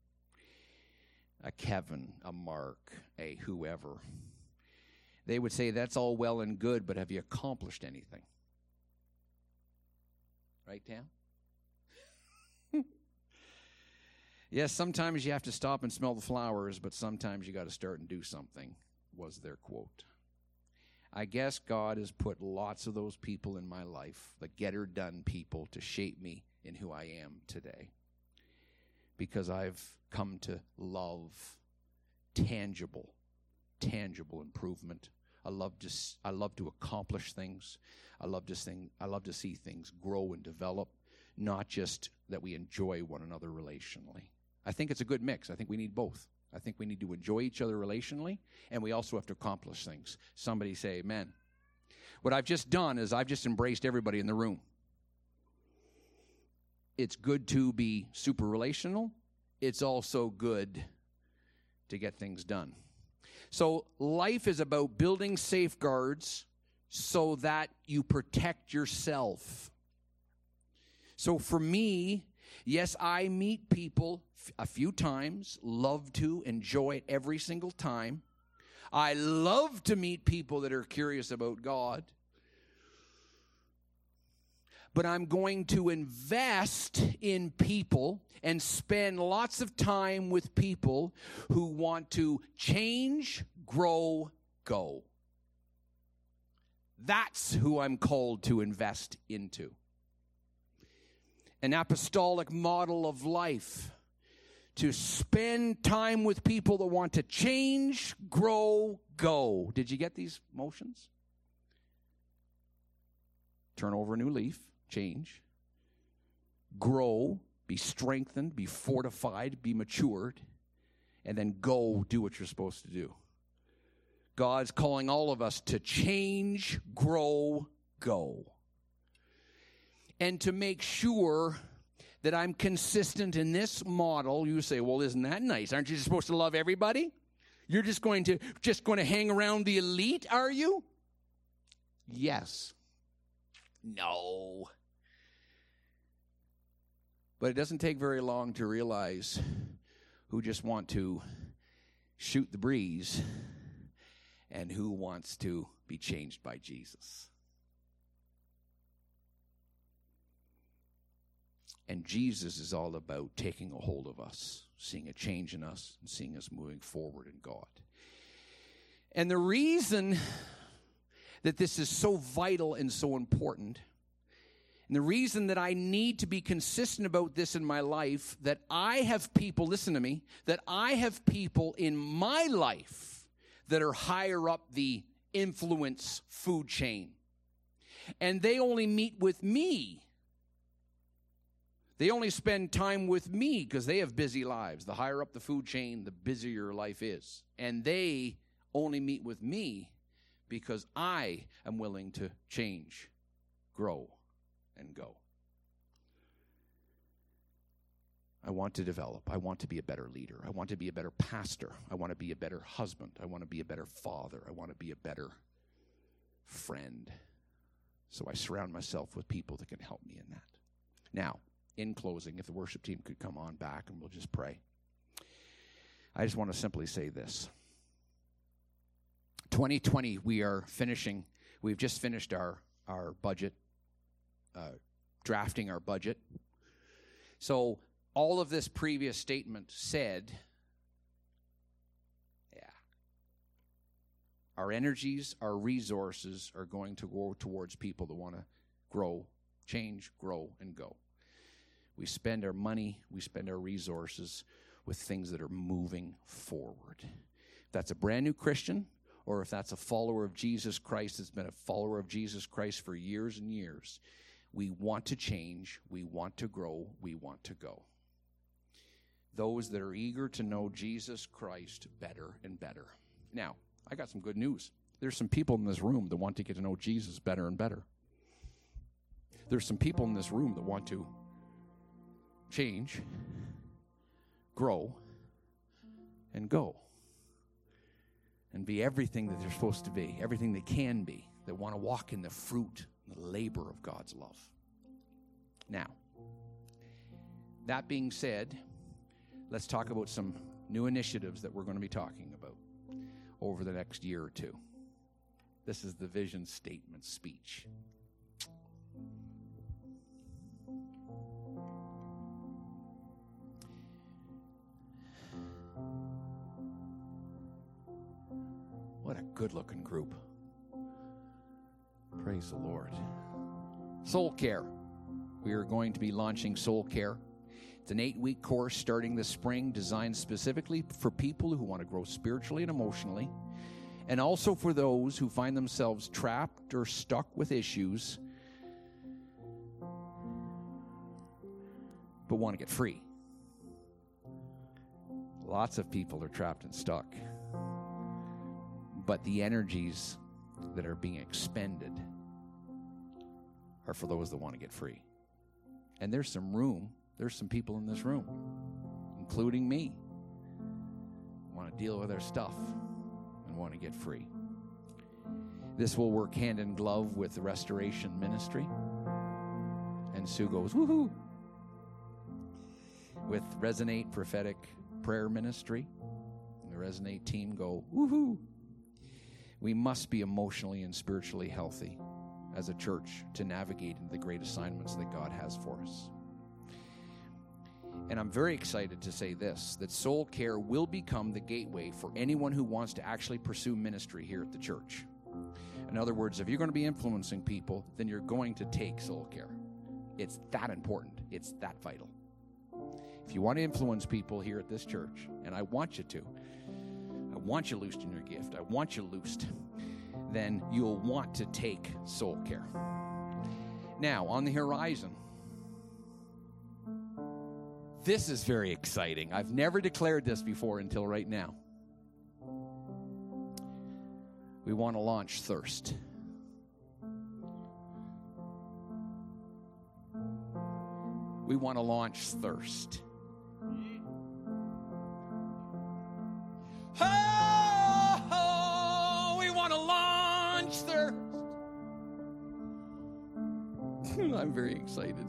A Kevin, a Mark, a whoever. They would say, that's all well and good, but have you accomplished anything? Right, Tam? Yes, sometimes you have to stop and smell the flowers, but sometimes you got to start and do something, was their quote. I guess God has put lots of those people in my life, the get-her-done people, to shape me in who I am today. Because I've come to love tangible improvement. I love to accomplish things. I love to see things grow and develop, not just that we enjoy one another relationally. I think it's a good mix. I think we need both. I think we need to enjoy each other relationally, and we also have to accomplish things. Somebody say, amen. What I've just done is I've just embraced everybody in the room. It's good to be super relational. It's also good to get things done. So life is about building safeguards so that you protect yourself. So for me, yes, I meet people a few times, love to, enjoy it every single time. I love to meet people that are curious about God. But I'm going to invest in people and spend lots of time with people who want to change, grow, go. That's who I'm called to invest into. An apostolic model of life, to spend time with people that want to change, grow, go. Did you get these motions? Turn over a new leaf, change, grow, be strengthened, be fortified, be matured, and then go do what you're supposed to do. God's calling all of us to change, grow, go. And to make sure that I'm consistent in this model. You say, well, isn't that nice? Aren't you supposed to love everybody? You're just going to hang around the elite, are you? Yes. No. But it doesn't take very long to realize who just want to shoot the breeze and who wants to be changed by Jesus. And Jesus is all about taking a hold of us, seeing a change in us, and seeing us moving forward in God. And the reason that this is so vital and so important, and the reason that I need to be consistent about this in my life, that I have people, listen to me, that I have people in my life that are higher up the influence food chain. And they only meet with me. They only spend time with me because they have busy lives. The higher up the food chain, the busier your life is. And they only meet with me because I am willing to change, grow, and go. I want to develop. I want to be a better leader. I want to be a better pastor. I want to be a better husband. I want to be a better father. I want to be a better friend. So I surround myself with people that can help me in that. Now, in closing, if the worship team could come on back and we'll just pray. I just want to simply say this. 2020, we've just finished our budget, drafting our budget. So all of this previous statement said, our energies, our resources are going to go towards people that want to grow, change, grow, and go. We spend our money, we spend our resources with things that are moving forward. If that's a brand new Christian, or if that's a follower of Jesus Christ that's been a follower of Jesus Christ for years and years, we want to change, we want to grow, we want to go. Those that are eager to know Jesus Christ better and better. Now, I got some good news. There's some people in this room that want to get to know Jesus better and better. There's some people in this room that want to change, grow, and go. And be everything that they're supposed to be, everything they can be, that want to walk in the fruit, the labor of God's love. Now, that being said, let's talk about some new initiatives that we're going to be talking about over the next year or two. This is the vision statement speech. What a good-looking group. Praise the Lord. Soul Care. We are going to be launching Soul Care. It's an 8-week course starting this spring, designed specifically for people who want to grow spiritually and emotionally, and also for those who find themselves trapped or stuck with issues but want to get free. Lots of people are trapped and stuck, but the energies that are being expended are for those that want to get free. And there's some people in this room, including me, who want to deal with their stuff and want to get free. This will work hand in glove with the Restoration Ministry. And Sue goes, woohoo! With Resonate Prophetic Prayer Ministry. The Resonate team go, woohoo! We must be emotionally and spiritually healthy as a church to navigate into the great assignments that God has for us. And I'm very excited to say this, that Soul Care will become the gateway for anyone who wants to actually pursue ministry here at the church. In other words, if you're going to be influencing people, then you're going to take Soul Care. It's that important. It's that vital. If you want to influence people here at this church, and I want you to, I want you loosed in your gift, I want you loosed, then you'll want to take Soul Care. Now, on the horizon, this is very exciting. I've never declared this before until right now. We want to launch Thirst. We want to launch Thirst. Oh, we want to launch Thirst. I'm very excited.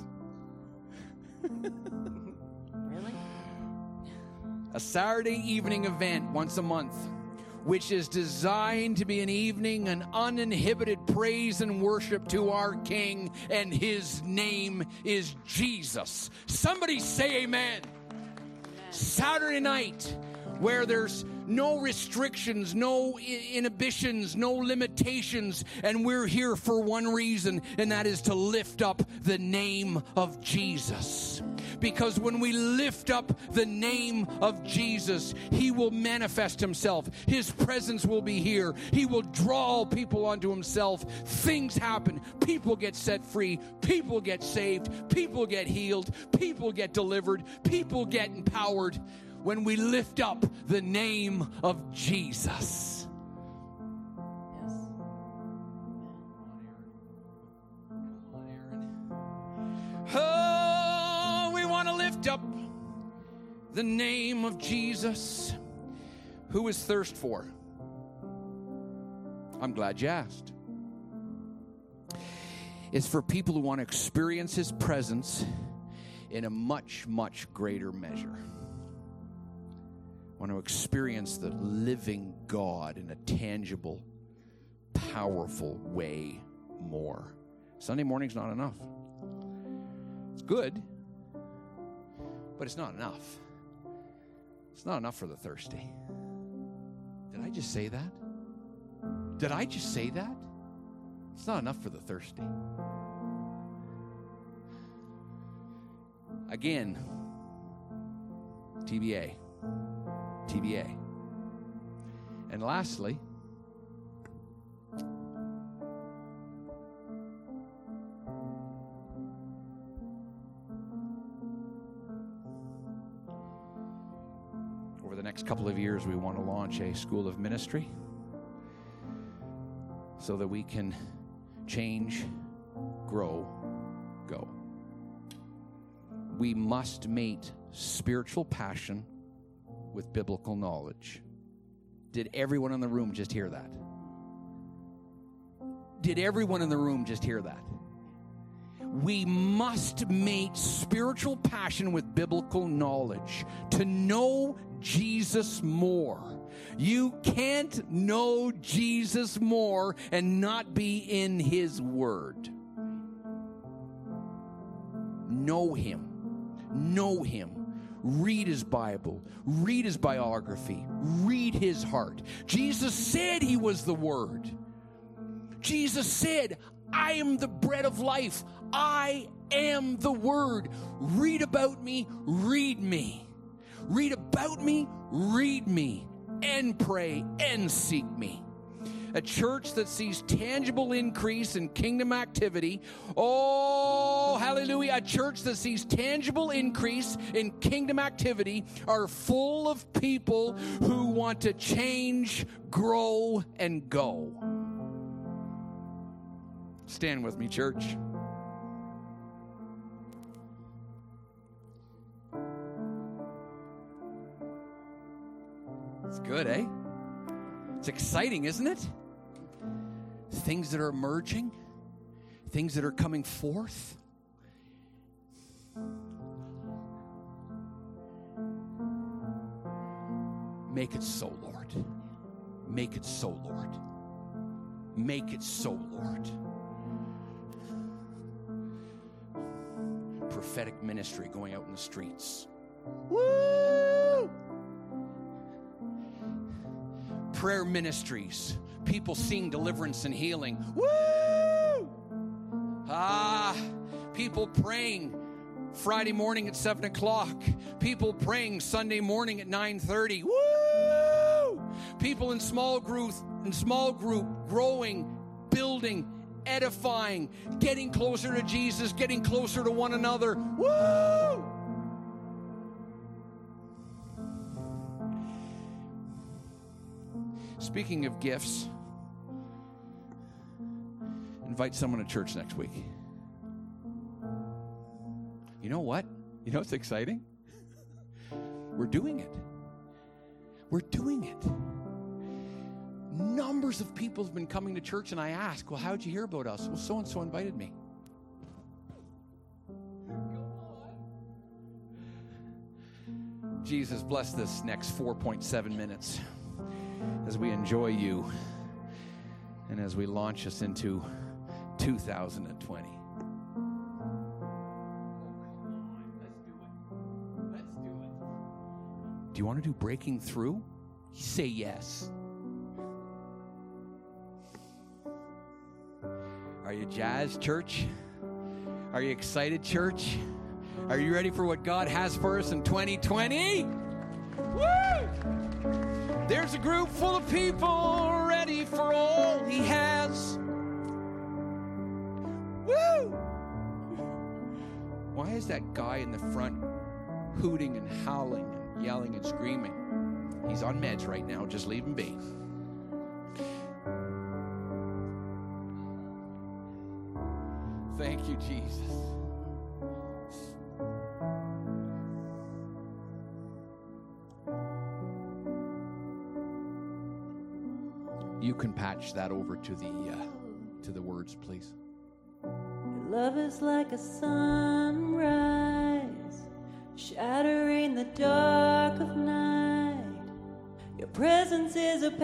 Really? A Saturday evening event once a month, which is designed to be an evening, an uninhibited praise and worship to our King, and his name is Jesus. Somebody say amen. Saturday night, where there's no restrictions, no inhibitions, no limitations, and we're here for one reason, and that is to lift up the name of Jesus. Because when we lift up the name of Jesus, He will manifest Himself. His presence will be here. He will draw people onto Himself. Things happen. People get set free. People get saved. People get healed. People get delivered. People get empowered when we lift up the name of Jesus. Yes. Oh, we want to lift up the name of Jesus. Who is thirst for? I'm glad you asked. It's for people who want to experience His presence in a much, much greater measure. Want to experience the living God in a tangible, powerful way more. Sunday morning's not enough. It's good, but it's not enough. It's not enough for the thirsty. Did I just say that? Did I just say that? It's not enough for the thirsty. Again, TBA. TBA. And lastly, over the next couple of years, we want to launch a school of ministry so that we can change, grow, go. We must mate spiritual passion with biblical knowledge. Did everyone in the room just hear that? Did everyone in the room just hear that? We must mate spiritual passion with biblical knowledge to know Jesus more. You can't know Jesus more and not be in His Word. Know Him. Know Him. Read His Bible. Read His biography. Read His heart. Jesus said He was the Word. Jesus said, I am the bread of life. I am the Word. Read about me. Read me. Read about me. Read me. And pray and seek me. A church that sees tangible increase in kingdom activity. Oh, hallelujah. A church that sees tangible increase in kingdom activity are full of people who want to change, grow, and go. Stand with me, church. It's good, eh? It's exciting, isn't it? Things that are emerging, things that are coming forth. Make it so, Lord. Make it so, Lord. Make it so, Lord. Prophetic ministry going out in the streets. Woo! Prayer ministries. People seeing deliverance and healing. Woo! People praying Friday morning at 7 o'clock. People praying Sunday morning at 9:30. Woo! People in small group, growing, building, edifying, getting closer to Jesus, getting closer to one another. Woo! Speaking of gifts, invite someone to church next week. You know what? You know what's exciting? We're doing it. We're doing it. Numbers of people have been coming to church, and I ask, well, how'd you hear about us? Well, so-and-so invited me. Jesus, bless this next 4.7 minutes as we enjoy you and as we launch us into 2020. Do you want to do breaking through? Say yes. Are you jazzed, church? Are you excited, church? Are you ready for what God has for us in 2020? Woo! There's a group full of people ready for all He has. Woo! Why is that guy in the front hooting and howling and yelling and screaming? He's on meds right now. Just leave him be. Thank you, Jesus. You can patch that over to the words, please. Your love is like a sunrise, shattering the dark of night. Your presence is a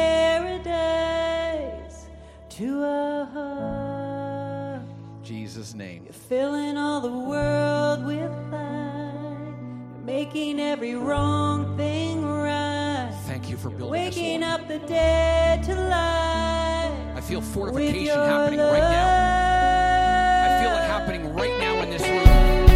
paradise to a heart. Jesus' name. You're filling all the world with light. You're making every wrong thing right. Thank you for building Waking us, Lord. up the dead to life. I feel With fortification your happening love. right now. I feel it happening right now in this room.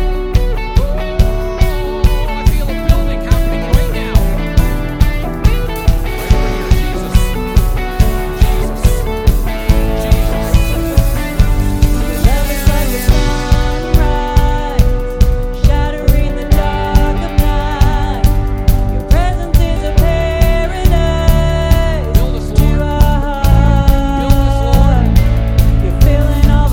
Oh, I feel a building happening right now. Right over here, Jesus. Jesus. Jesus. Love is like a sunrise, shattering the dark of night. Your presence is a paradise Build us, to Lord. our Build us, Lord. heart. You're filling all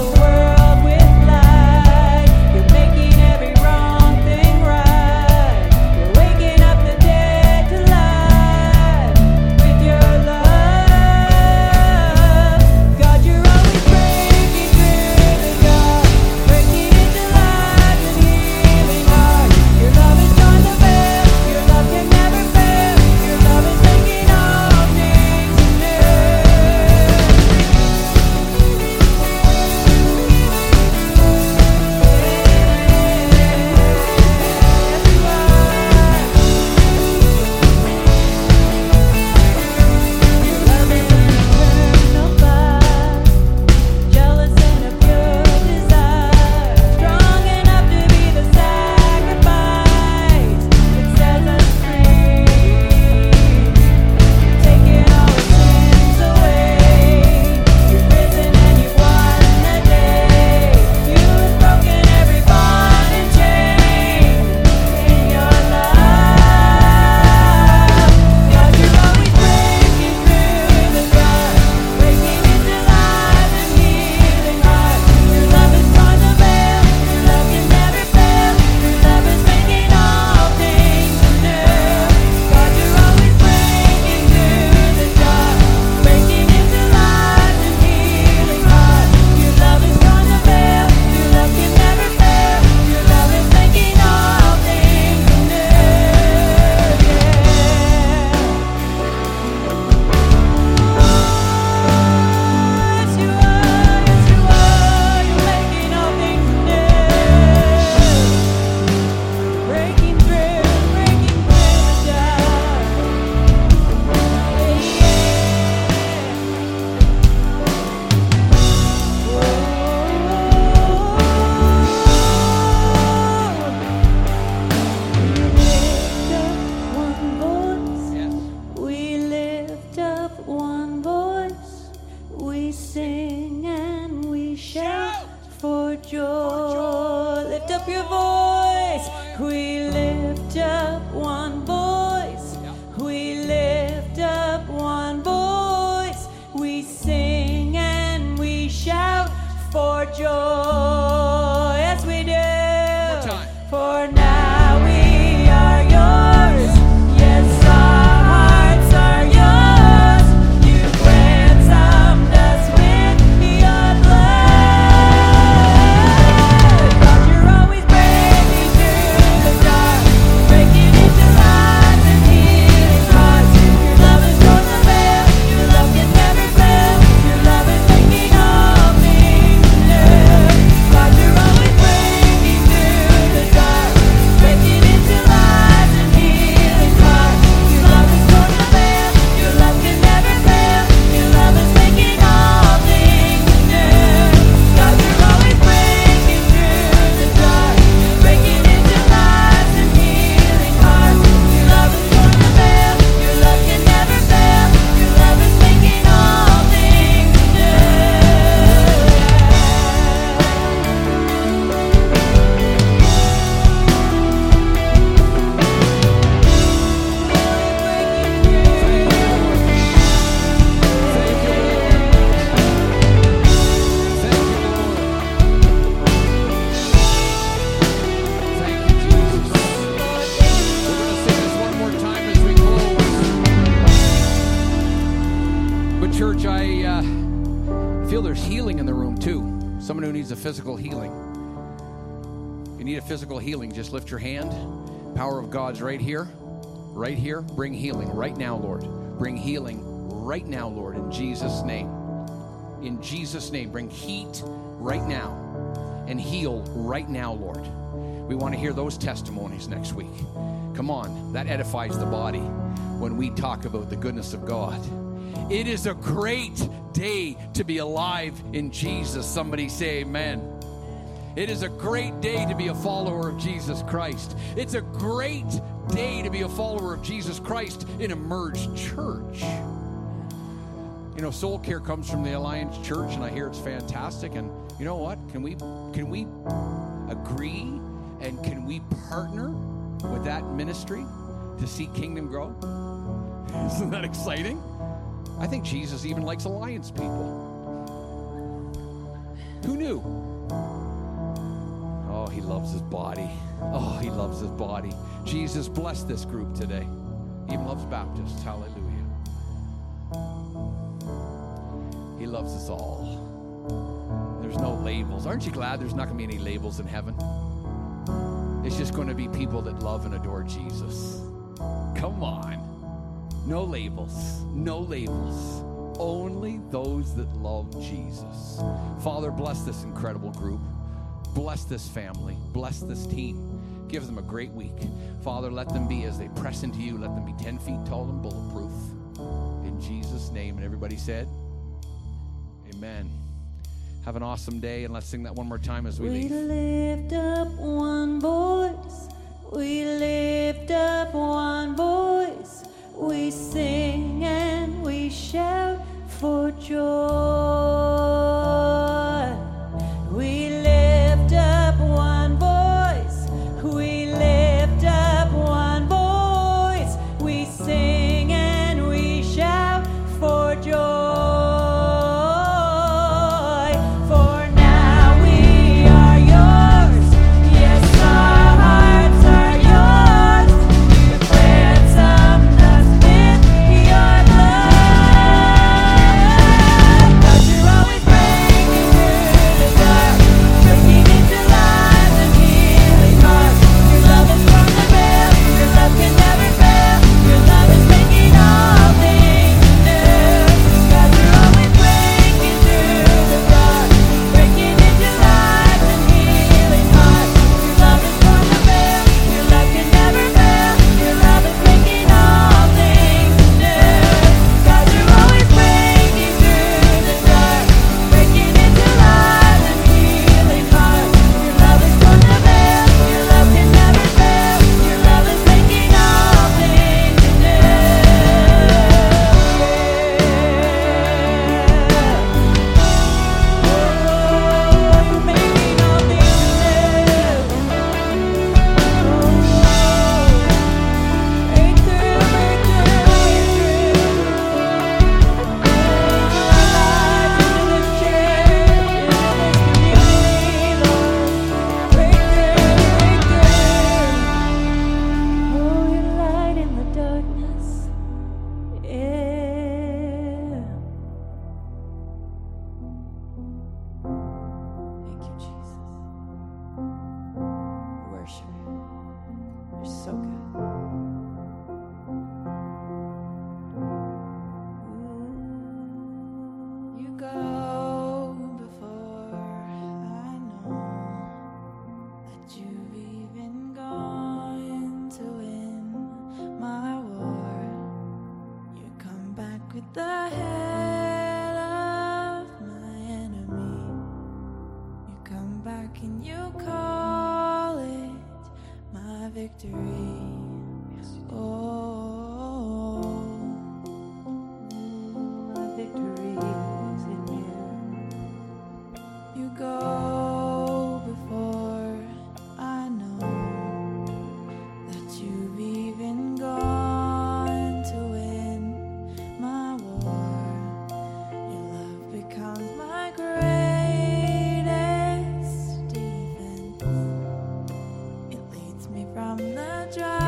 feel there's healing in the room too. Someone who needs a physical healing. If you need a physical healing, just lift your hand. Power of God's right here. Right here. Bring healing right now, Lord. Bring healing right now, Lord, in Jesus' name. In Jesus' name, bring heat right now and heal right now, Lord. We want to hear those testimonies next week. Come on, that edifies the body when we talk about the goodness of God. It is a great day to be alive in Jesus. Somebody say amen. It is a great day to be a follower of Jesus Christ. It's a great day to be a follower of Jesus Christ in Emerge Church. You know, Soul Care comes from the Alliance Church, and I hear it's fantastic. And you know what? Can we agree and can we partner with that ministry to see kingdom grow? Isn't that exciting? I think Jesus even likes Alliance people. Who knew? Oh, he loves his body. Oh, he loves his body. Jesus, bless this group today. He even loves Baptists. Hallelujah. He loves us all. There's no labels. Aren't you glad there's not going to be any labels in heaven? It's just going to be people that love and adore Jesus. Come on. No labels. No labels. Only those that love Jesus. Father, bless this incredible group. Bless this family. Bless this team. Give them a great week. Father, let them be, as they press into you, let them be 10 feet tall and bulletproof. In Jesus' name. And everybody said, amen. Have an awesome day, and let's sing that one more time as we leave. We lift up one voice. We lift up one voice. We sing and we shout for joy. We lift up one voice. We lift up one voice. We sing and we shout for joy. From the dry